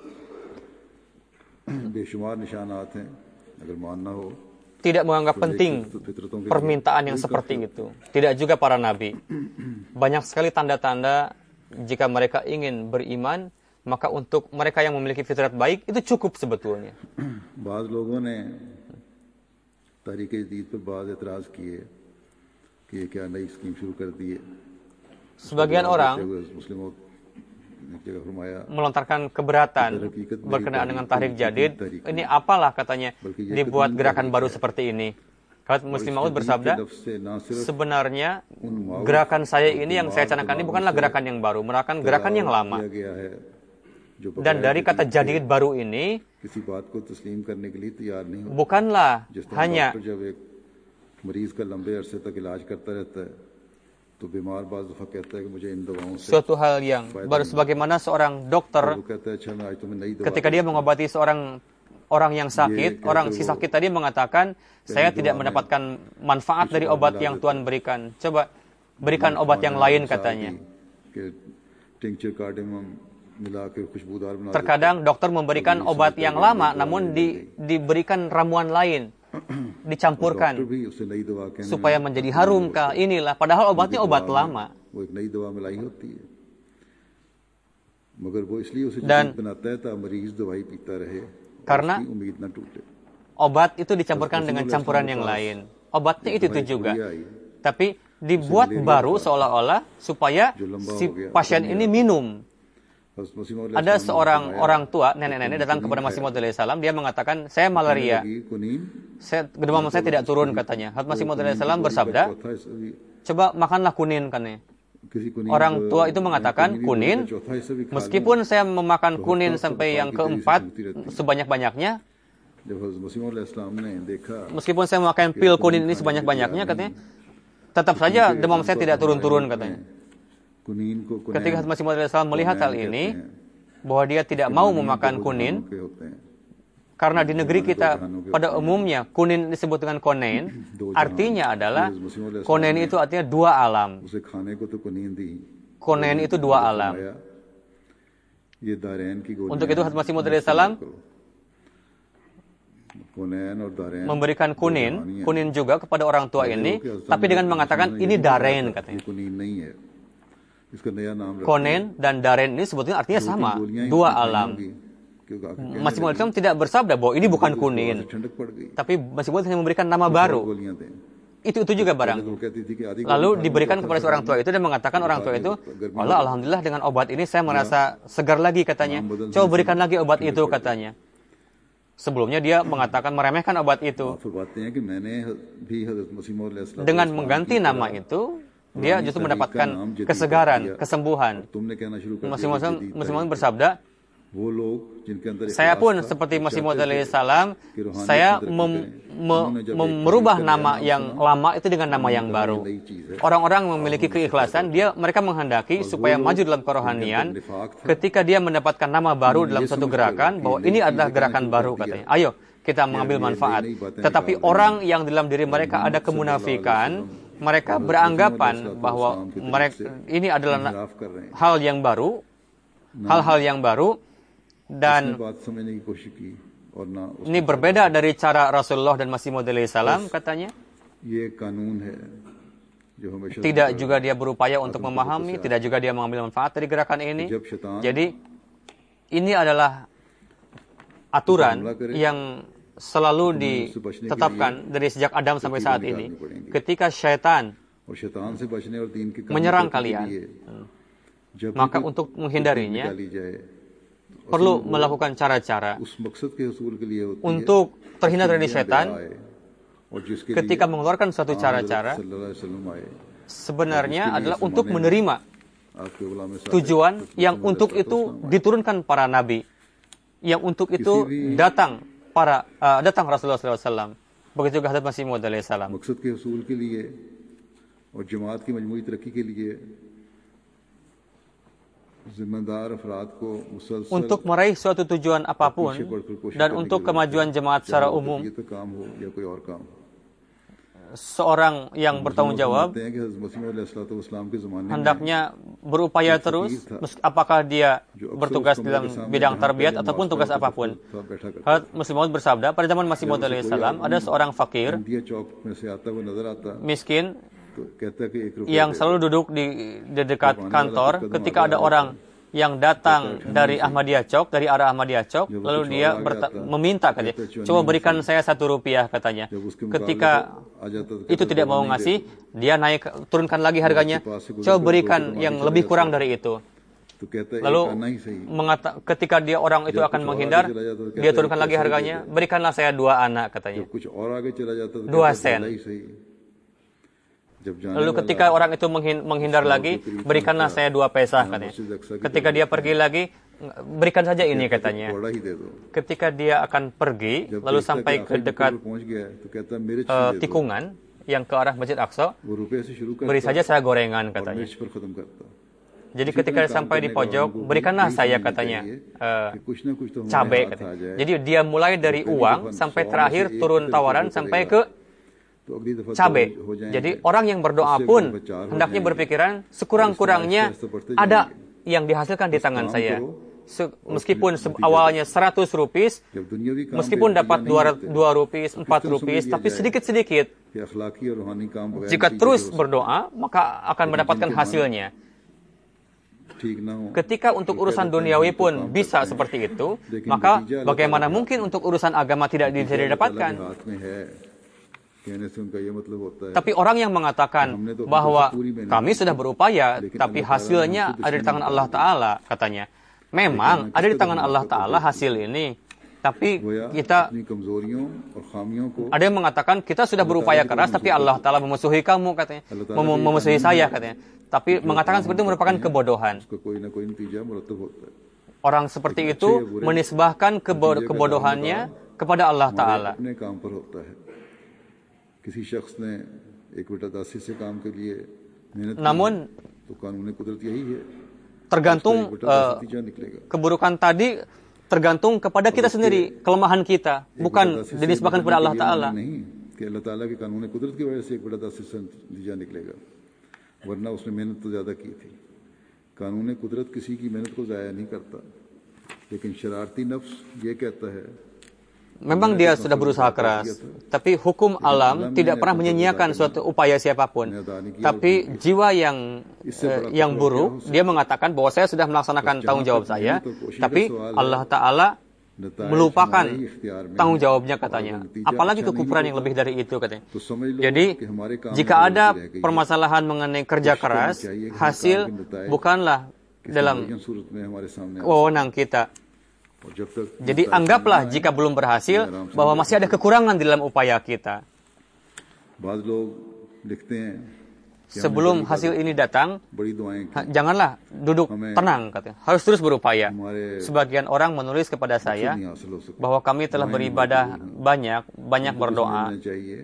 tidak menganggap penting permintaan yang seperti itu. Tidak juga para nabi. Banyak sekali tanda-tanda jika mereka ingin beriman, maka untuk mereka yang memiliki fitrat baik itu cukup sebetulnya. Bazı लोगों ने तहरीक-ए-जदीद पे बाज़ एतराज़ किए कि ये क्या नई स्कीम शुरू कर दी है. Sebagian orang melontarkan keberatan berkenaan dengan tahrik jadid. Ini apalah katanya dibuat gerakan baru seperti ini. Khalid Muslim Maud bersabda, sebenarnya gerakan saya ini yang saya canangkan ini bukanlah gerakan yang baru, melainkan gerakan yang lama. Dan dari kata jadid baru ini bukanlah hanya suatu hal yang baru, sebagaimana seorang dokter ketika dia mengobati seorang orang yang sakit, si sakit tadi mengatakan, saya tidak mendapatkan manfaat dari obat yang Tuhan berikan. Coba berikan obat yang lain katanya. Terkadang dokter memberikan obat yang lama, namun diberikan ramuan lain, dicampurkan supaya menjadi harum. Inilah, padahal obatnya obat lama. Dan karena obat itu dicampurkan dengan campuran yang lain, obatnya itu juga, tapi dibuat baru seolah-olah supaya si pasien ini minum. Ada seorang orang tua, nenek-nenek datang kepada Masih Maud alaihi salam, dia mengatakan, saya malaria, demam saya tidak turun katanya. Masih Maud alaihi salam bersabda, coba makanlah kunin katanya. Orang tua itu mengatakan, kunin, meskipun saya memakan kunin sampai yang keempat sebanyak-banyaknya, meskipun saya memakan pil kunin ini sebanyak-banyaknya katanya, tetap saja demam saya tidak turun-turun katanya. Ketika Masih Maud alaihi salam melihat hal ini, bahwa dia tidak mau memakan kunin, karena di negeri kita pada umumnya kunin disebut dengan konein, artinya adalah konein itu artinya dua alam. Konein itu dua alam. Untuk itu Masih Maud alaihi salam memberikan kunin juga kepada orang tua ini, tapi dengan mengatakan ini daren katanya. Konen dan daren ini sebetulnya artinya sama, dua alam. Masih Maud tidak bersabda bahwa ini bukan kunin, tapi Masih Maud hanya memberikan nama baru. Itu juga barang. Lalu diberikan kepada seorang tua itu dan mengatakan orang tua itu, alhamdulillah dengan obat ini saya merasa segar lagi katanya. Coba berikan lagi obat itu katanya. Sebelumnya dia mengatakan meremehkan obat itu. Dengan mengganti nama itu, dia justru mendapatkan kesegaran, kesembuhan. Masih Maud bersabda, saya pun seperti Masih Maud alaihi salam, saya merubah nama yang lama itu dengan nama yang baru. Orang-orang memiliki keikhlasan, mereka menghendaki supaya maju dalam kerohanian. Ketika dia mendapatkan nama baru dalam satu gerakan, bahwa ini adalah gerakan baru katanya. Ayo kita mengambil manfaat. Tetapi orang yang dalam diri mereka ada kemunafikan, mereka beranggapan bahwa ini adalah hal yang baru, hal-hal yang baru, dan ini berbeda dari cara Rasulullah dan Masih Maud alaihi salam katanya. Tidak juga dia berupaya untuk memahami, tidak juga dia mengambil manfaat dari gerakan ini. Jadi ini adalah aturan yang selalu ditetapkan dari sejak Adam sampai saat ini. Ketika syaitan menyerang kalian, maka untuk menghindarinya perlu melakukan cara-cara untuk terhindar dari syaitan. Ketika mengeluarkan suatu cara-cara, sebenarnya adalah untuk menerima tujuan yang untuk itu diturunkan para nabi, yang untuk itu datang Rasulullah SAW. Begitu juga Hadrat Masih Maud alaihi salam. Untuk meraih suatu tujuan apapun dan untuk kemajuan jemaat secara umum, seorang yang bertanggung jawab hendaknya berupaya terus, apakah dia bertugas dalam bidang tarbiyat ataupun tugas apapun. Hadrat Masih Maud bersabda, pada zaman Masih Maud alaihi salam ada seorang fakir miskin yang selalu duduk di dekat kantor. Ketika ada orang yang datang dari Ahmadiyah Chowk, dari arah Ahmadiyah Chowk, lalu dia meminta katanya, coba berikan saya Rp1 katanya. Ketika itu tidak mau ngasih, dia turunkan lagi harganya, coba berikan yang lebih kurang dari itu. Lalu ketika orang itu akan menghindar, dia turunkan lagi harganya, berikanlah saya 2 anak katanya, 2 sen. Lalu ketika orang itu menghindar lagi, berikanlah saya 2 pesah katanya. Ketika dia pergi lagi, berikan saja ini katanya. Ketika dia akan pergi, lalu sampai ke dekat tikungan yang ke arah Masjid Aqsa, beri saja saya gorengan katanya. Jadi ketika sampai di pojok, berikanlah saya katanya cabai katanya. Jadi dia mulai dari uang sampai terakhir turun tawaran sampai ke cabai. Jadi orang yang berdoa pun hendaknya berpikiran sekurang-kurangnya ada yang dihasilkan di tangan saya. Meskipun awalnya Rp100, meskipun dapat Rp2, Rp4, tapi sedikit-sedikit. Jika terus berdoa, maka akan mendapatkan hasilnya. Ketika untuk urusan duniawi pun bisa seperti itu, maka bagaimana mungkin untuk urusan agama tidak bisa didapatkan? Tapi orang yang mengatakan bahwa kami sudah berupaya, tapi hasilnya ada di tangan Allah Ta'ala, katanya. Memang ada di tangan Allah Ta'ala hasil ini. Tapi kita, ada yang mengatakan kita sudah berupaya keras, tapi Allah Ta'ala memusuhi kamu, katanya. Memusuhi saya, katanya. Tapi mengatakan seperti itu merupakan kebodohan. Orang seperti itu menisbahkan kebodohannya kepada Allah Ta'ala. Namun tergantung keburukan tadi tergantung kepada kita sendiri, kelemahan kita, bukan dinisbahkan kepada Allah Ta'ala. Memang dia sudah berusaha keras, tapi hukum alam tidak pernah menyia-nyiakan suatu upaya siapapun. Tapi jiwa yang buruk, dia mengatakan bahwa saya sudah melaksanakan tanggung jawab saya, tapi Allah Ta'ala melupakan tanggung jawabnya, katanya. Apalagi kekufuran yang lebih dari itu, katanya. Jadi, jika ada permasalahan mengenai kerja keras, hasil bukanlah dalam wewenang kita. Jadi anggaplah jika belum berhasil bahwa masih ada kekurangan di dalam upaya kita. Sebelum hasil ini datang, janganlah duduk tenang, katanya. Harus terus berupaya. Sebagian orang menulis kepada saya bahwa kami telah beribadah banyak berdoa,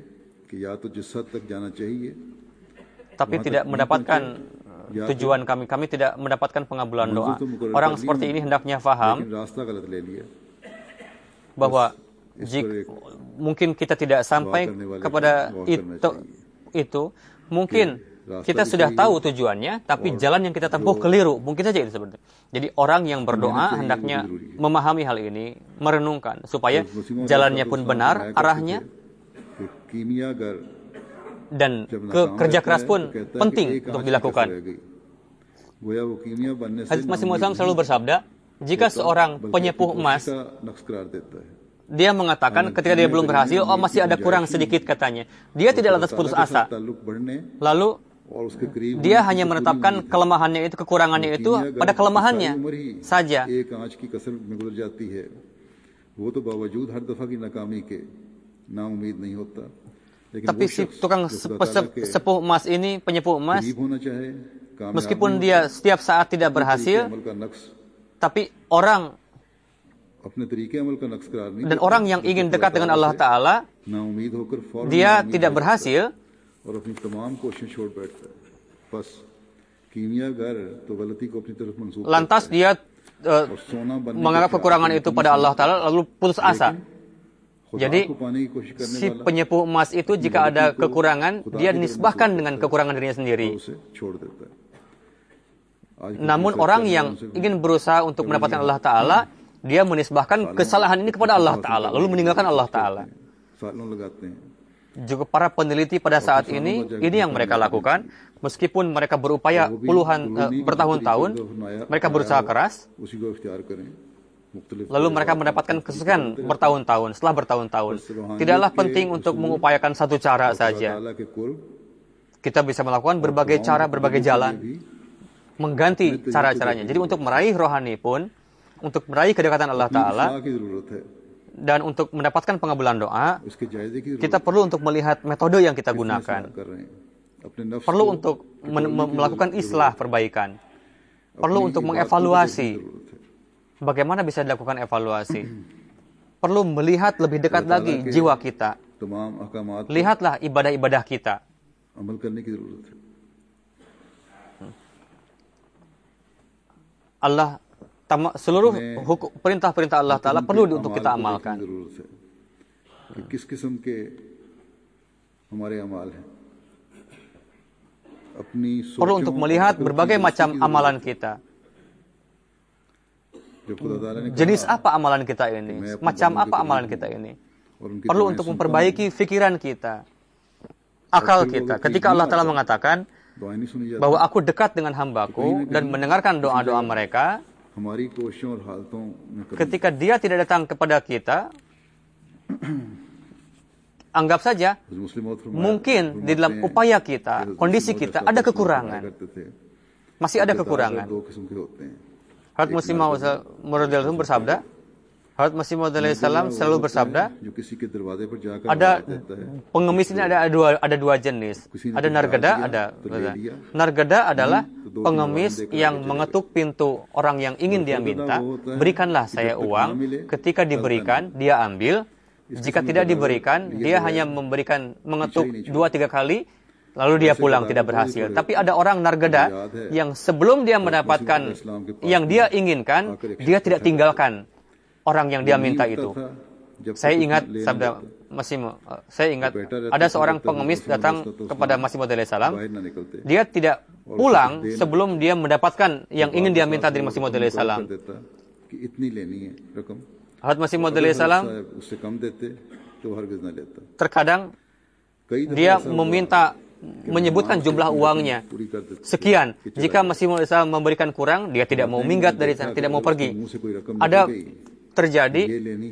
tapi tidak mendapatkan tujuan kami tidak mendapatkan pengabulan doa. Orang seperti ini hendaknya faham bahwa mungkin kita tidak sampai kepada itu, mungkin kita sudah tahu tujuannya, tapi jalan yang kita tempuh keliru. Mungkin saja itu seperti itu. Jadi orang yang berdoa hendaknya memahami hal ini, merenungkan supaya jalannya pun benar, arahnya, dan kerja keras pun penting untuk dilakukan. Hadits Masih Maud selalu bersabda, jika seorang penyepuh emas, dia mengatakan ketika dia belum berhasil, masih ada kurang sedikit, katanya. Dia tidak lantas putus asa. Lalu dia hanya menetapkan kelemahannya itu, kekurangannya itu pada kelemahannya saja. Tapi si tukang sepuh emas ini, penyepuh emas, meskipun dia setiap saat tidak berhasil, tapi orang yang ingin dekat dengan Allah Ta'ala, dia tidak berhasil, lantas dia menganggap kekurangan itu pada Allah Ta'ala, lalu putus asa. Jadi, si penyepuh emas itu jika ada kekurangan, dia nisbahkan dengan kekurangan dirinya sendiri. Namun orang yang ingin berusaha untuk mendapatkan Allah Ta'ala, dia menisbahkan kesalahan ini kepada Allah Ta'ala, lalu meninggalkan Allah Ta'ala. juga para peneliti pada saat ini yang mereka lakukan. Meskipun mereka berupaya bertahun-tahun, mereka berusaha keras, lalu mereka mendapatkan kesuksesan bertahun-tahun, setelah bertahun-tahun. Tidaklah penting untuk mengupayakan satu cara saja. Kita bisa melakukan berbagai cara, berbagai jalan, mengganti cara-caranya. Jadi untuk meraih rohani pun, untuk meraih kedekatan Allah Ta'ala, dan untuk mendapatkan pengabulan doa, kita perlu untuk melihat metode yang kita gunakan. Perlu untuk melakukan islah perbaikan. Perlu untuk mengevaluasi. Bagaimana bisa dilakukan evaluasi? Perlu melihat lebih dekat lagi jiwa kita. Lihatlah ibadah-ibadah kita. Seluruh perintah-perintah Allah Ta'ala perlu untuk kita amalkan. Perlu untuk melihat berbagai macam amalan kita. Jenis apa amalan kita ini? Macam apa amalan kita ini? Perlu untuk memperbaiki pikiran kita, akal kita. Ketika Allah Ta'ala mengatakan bahwa aku dekat dengan hambaku dan mendengarkan doa-doa mereka, ketika dia tidak datang kepada kita, anggap saja mungkin di dalam upaya kita, kondisi kita ada kekurangan. Masih ada kekurangan. Hadrat Masih Maud bersabda, Hadrat Masih Maud selalu bersabda, ada pengemis ini ada dua jenis. Ada nargada, nargada adalah pengemis yang mengetuk pintu orang yang ingin dia minta, berikanlah saya uang. Ketika diberikan, dia ambil. Jika tidak diberikan, dia hanya mengetuk 2-3 kali, lalu dia pulang, tidak berhasil. Tapi ada orang nargada yang sebelum dia mendapatkan yang dia inginkan, dia tidak tinggalkan orang yang dia minta itu. Saya ingat sabda saya ingat ada seorang pengemis datang kepada Masih Maud salam. Dia tidak pulang sebelum dia mendapatkan yang ingin dia minta dari Masih Maud salam. Hadrat Masih Maud salam terkadang dia menyebutkan jumlah uangnya sekian. Jika Masih Maud memberikan kurang, dia tidak mau minggat dari sana, tidak mau pergi. Ada terjadi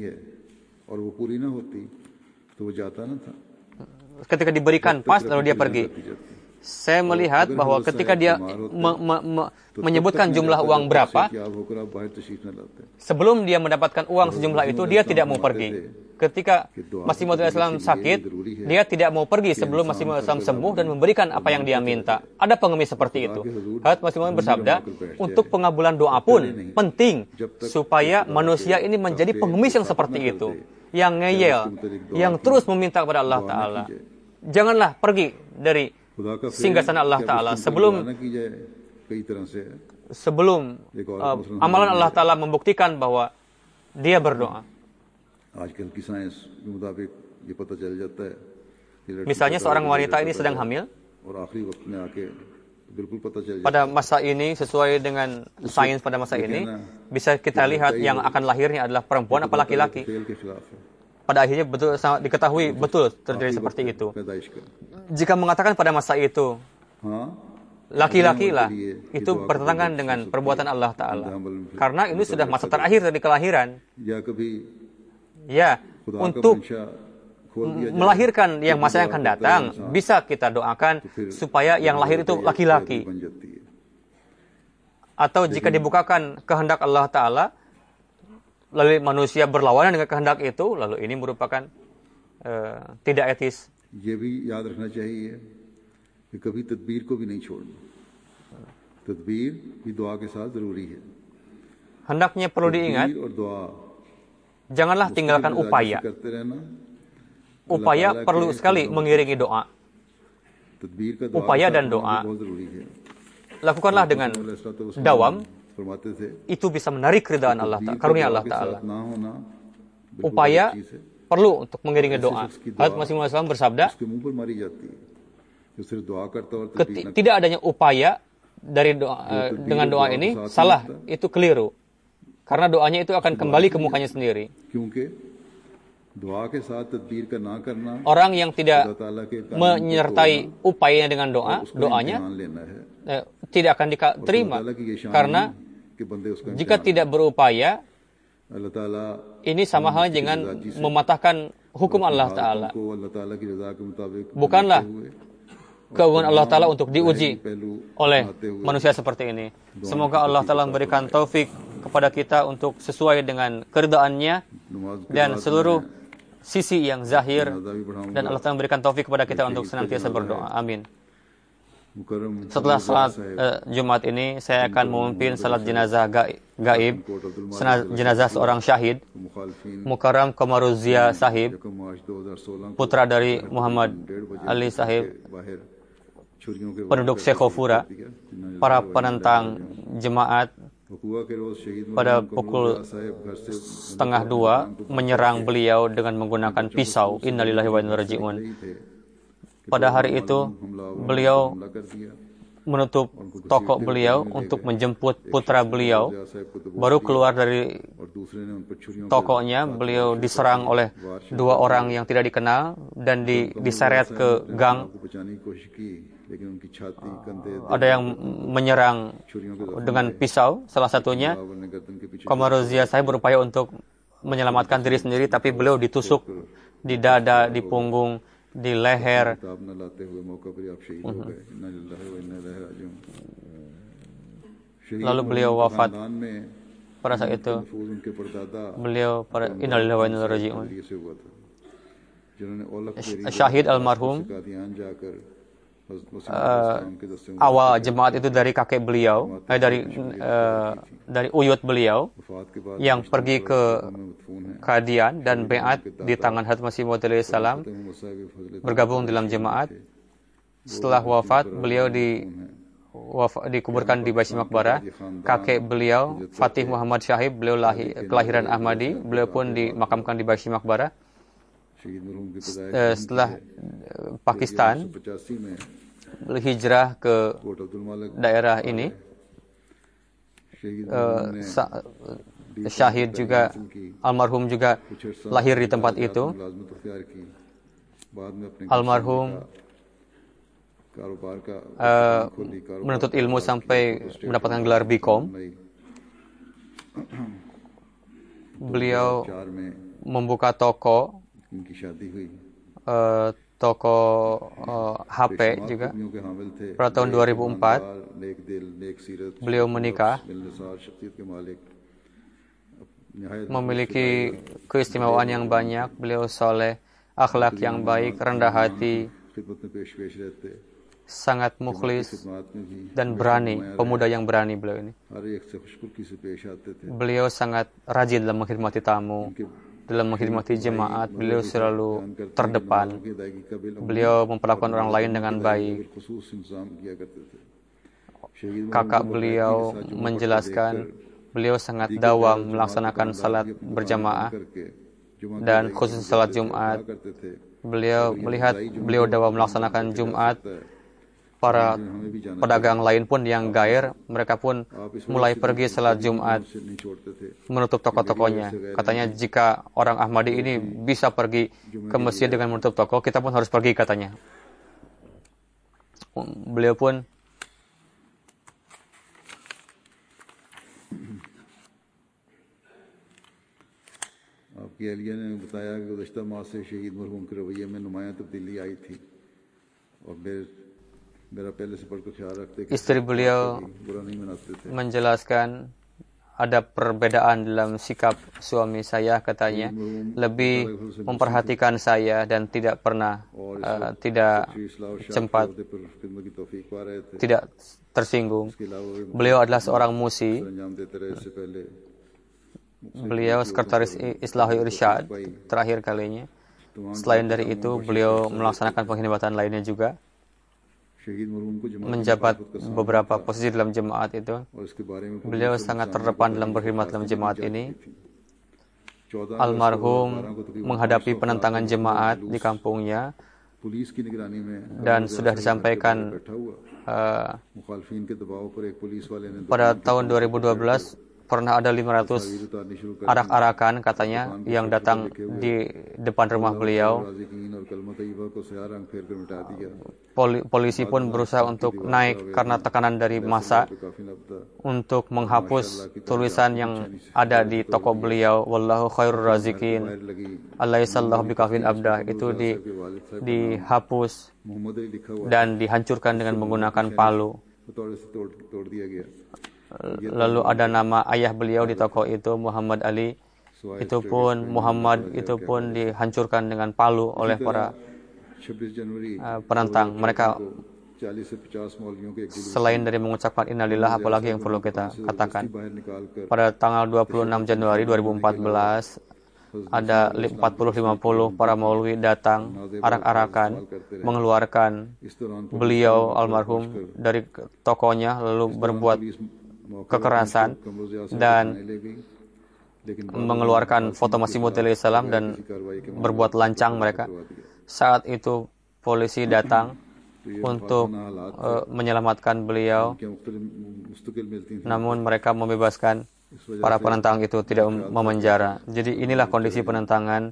ketika diberikan pas lalu dia pergi. Saya melihat bahwa ketika dia menyebutkan jumlah uang berapa, sebelum dia mendapatkan uang sejumlah itu, dia tidak mau pergi. Ketika Masih Maud sakit, dia tidak mau pergi sebelum Masih Maud sembuh dan memberikan apa yang dia minta. Ada pengemis seperti itu. Hadrat Masih Maud bersabda, untuk pengabulan doa pun penting supaya manusia ini menjadi pengemis yang seperti itu, yang ngeyel, yang terus meminta kepada Allah Ta'ala. Janganlah pergi dari singgasana Allah Ta'ala sebelum amalan Allah Ta'ala membuktikan bahwa dia berdoa. Misalnya seorang wanita ini sedang hamil. Pada masa ini, sesuai dengan sains pada masa ini, bisa kita lihat yang akan lahirnya adalah perempuan atau laki-laki. Pada akhirnya sangat diketahui betul terjadi seperti itu. Jika mengatakan pada masa itu laki-laki lah, itu bertentangan dengan perbuatan Allah Ta'ala. Karena ini sudah masa terakhir dari kelahiran. Ya, untuk melahirkan yang masa yang akan datang, bisa kita doakan supaya yang lahir itu laki-laki. Atau jika dibukakan kehendak Allah Ta'ala, lalu manusia berlawanan dengan kehendak itu, lalu ini merupakan tidak etis. Hendaknya perlu diingat, janganlah tinggalkan upaya. Upaya perlu sekali mengiringi doa. Upaya dan doa. Lakukanlah dengan dawam. Itu bisa menarik keridhaan Allah Ta'ala, karunia Allah Ta'ala. Upaya perlu untuk mengiringi doa. Hadrat Masih Maud bersabda, tidak adanya upaya dari doa, dengan doa ini salah, itu keliru. Karena doanya itu akan kembali ke mukanya sendiri. Orang yang tidak menyertai upayanya dengan doanya tidak akan diterima. Karena jika tidak berupaya, ini sama halnya dengan mematahkan hukum Allah Ta'ala. Bukanlah keagungan Allah Ta'ala untuk diuji oleh manusia seperti ini. Semoga Allah Ta'ala memberikan taufik kepada kita untuk sesuai dengan keridhaannya dan seluruh sisi yang zahir, dan Allah Ta'ala memberikan taufik kepada kita untuk senantiasa berdoa. Amin. Setelah salat Jumat ini, saya akan memimpin salat jenazah gaib, jenazah seorang syahid, Mukarram Qamaruzia Sahib, putra dari Muhammad Ali Sahib, penduduk Shekhofura. Para penentang jemaat pada pukul 1:30 menyerang beliau dengan menggunakan pisau. Innalillahi wa inna ilaihi raji'un. Pada hari itu, beliau menutup toko beliau untuk menjemput putra beliau. Baru keluar dari tokonya, beliau diserang oleh 2 orang yang tidak dikenal dan diseret ke gang. Ada yang menyerang dengan pisau, salah satunya Qamaruzia saya berupaya untuk menyelamatkan diri sendiri, tapi beliau ditusuk di dada, di punggung, di leher. Lalu beliau wafat. Pada saat itu beliau innalillahi wa inna ilaihi raji'un. Syahid almarhum awal jemaat itu dari kakek beliau, dari uyut beliau yang pergi ke Qadian dan beat di tangan Hadrat Masih Maud salam, bergabung dalam jemaat. Setelah wafat, beliau dikuburkan di Bashi Maqbarah. Kakek beliau Fatih Muhammad Syahib, beliau kelahiran Ahmadi, beliau pun dimakamkan di Bashi Maqbarah. Setelah Pakistan hijrah ke daerah ini, syahid juga almarhum juga lahir di tempat itu. Almarhum menuntut ilmu sampai mendapatkan gelar BCom. Beliau membuka toko HP juga. Pada tahun 2004 beliau menikah, memiliki keistimewaan yang banyak. Beliau soleh, akhlak yang baik, rendah hati, sangat mukhlis dan berani, pemuda yang berani beliau ini. Beliau sangat rajin dalam menghormati tamu, dalam menghormati jemaat. Beliau selalu terdepan. Beliau memperlakukan orang lain dengan baik. Kakak beliau menjelaskan, beliau sangat dawam melaksanakan salat berjamaah dan khusus salat Jumat. Beliau melihat beliau dawam melaksanakan Jumat. Para pedagang lain pun yang gair, mereka pun mulai pergi salat Jumat, menutup toko-tokonya. Katanya, jika orang Ahmadi ini bisa pergi ke masjid dengan menutup toko, kita pun harus pergi, katanya. Beliau pun आपकी एहलिया ने बताया कि गुज़श्ता माह से शहीद मरहूम के रवैये में नुमायां तब्दीली आई थी और मेरा पहले से बढ़कर ख्याल रखते कि istri beliau menjelaskan ada perbedaan dalam sikap suami saya, katanya lebih memperhatikan saya dan tidak pernah tidak sempat tidak tersinggung. Beliau adalah seorang musi. Beliau sekretaris Islahul Irsyad terakhir kalinya. Selain dari itu, beliau melaksanakan penghormatan lainnya juga, menjabat beberapa posisi dalam jemaat itu. Beliau sangat terdepan dalam berkhidmat dalam jemaat ini. Almarhum menghadapi penentangan jemaat di kampungnya dan sudah disampaikan pada tahun 2012 pernah ada 500 arak-arakan katanya yang datang di depan rumah beliau. Polisi pun berusaha untuk naik karena tekanan dari massa untuk menghapus tulisan yang ada di toko beliau, wallahu khairur razikin, alaihissallahu bikafin abdah, itu dihapus dan dihancurkan dengan menggunakan palu. Lalu ada nama ayah beliau di toko itu, Muhammad Ali. Itu pun dihancurkan dengan palu oleh para penentang. Mereka selain dari mengucapkan innalillah, apalagi yang perlu kita katakan. Pada tanggal 26 Januari 2014 ada 40-50 para maulwi datang arak-arakan mengeluarkan beliau almarhum dari tokonya, lalu berbuat kekerasan dan mengeluarkan foto Masih Maud alaihissalam dan berbuat lancang mereka. Saat itu polisi datang untuk menyelamatkan beliau, namun mereka membebaskan para penentang itu, tidak memenjara. Jadi inilah kondisi penentangan.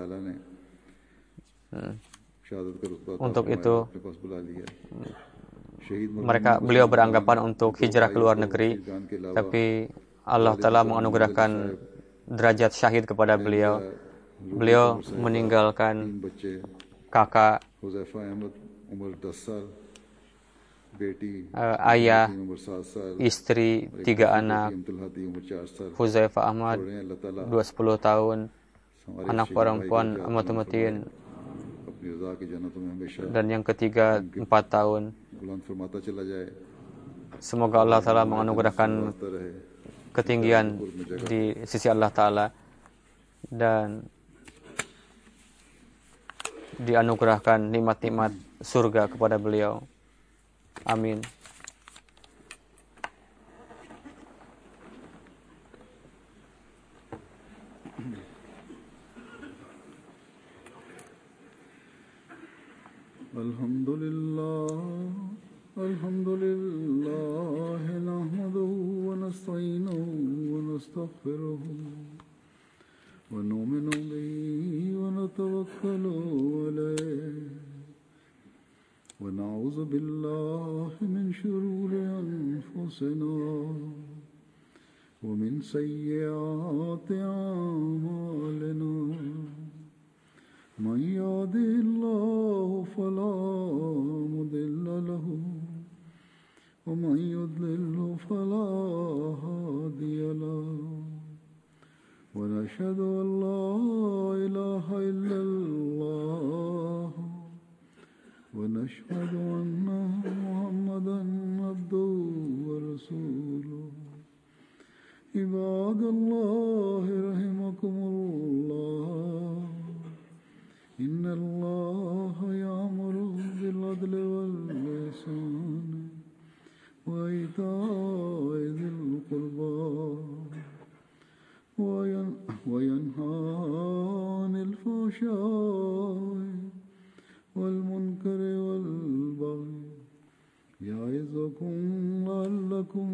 Untuk itu beliau beranggapan untuk hijrah ke luar negeri, tapi Allah Ta'ala menganugerahkan derajat syahid kepada beliau. Beliau meninggalkan kakak, ayah, istri, 3 anak. Huzaifah Ahmad 10 tahun, anak perempuan Amatumatin, dan yang ketiga 4 tahun. Semoga Allah Ta'ala menganugerahkan ketinggian di sisi Allah Ta'ala dan dianugerahkan nikmat-nikmat surga kepada beliau. Amin. Alhamdulillah nahmaduhu wa nasta'inuhu wa nastaghfiruhu wa nu'minu bihi wa natawakkalu alayhi wa na'udzu billahi min shururi anfusina wa min sayyiati a'malina. من يهده الله فلا مضل له ومن يضلل فلا هادي له ونشهد أن لا إله إلا الله ونشهد أن محمدا عبده ورسوله. عباد الله رحمكم الله، إن الله يأمر بالعدل والإحسان وإيتاء ذي القربى وينهى عن الفحشاء والمنكر والبغي يعظكم لعلكم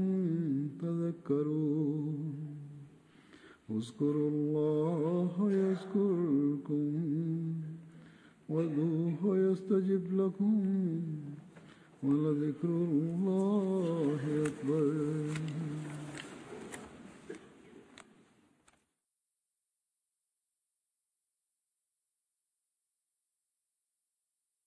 تذكرون. اذكروا الله يذكركم وادعوه يستجب لكم ولذكر الله أكبر.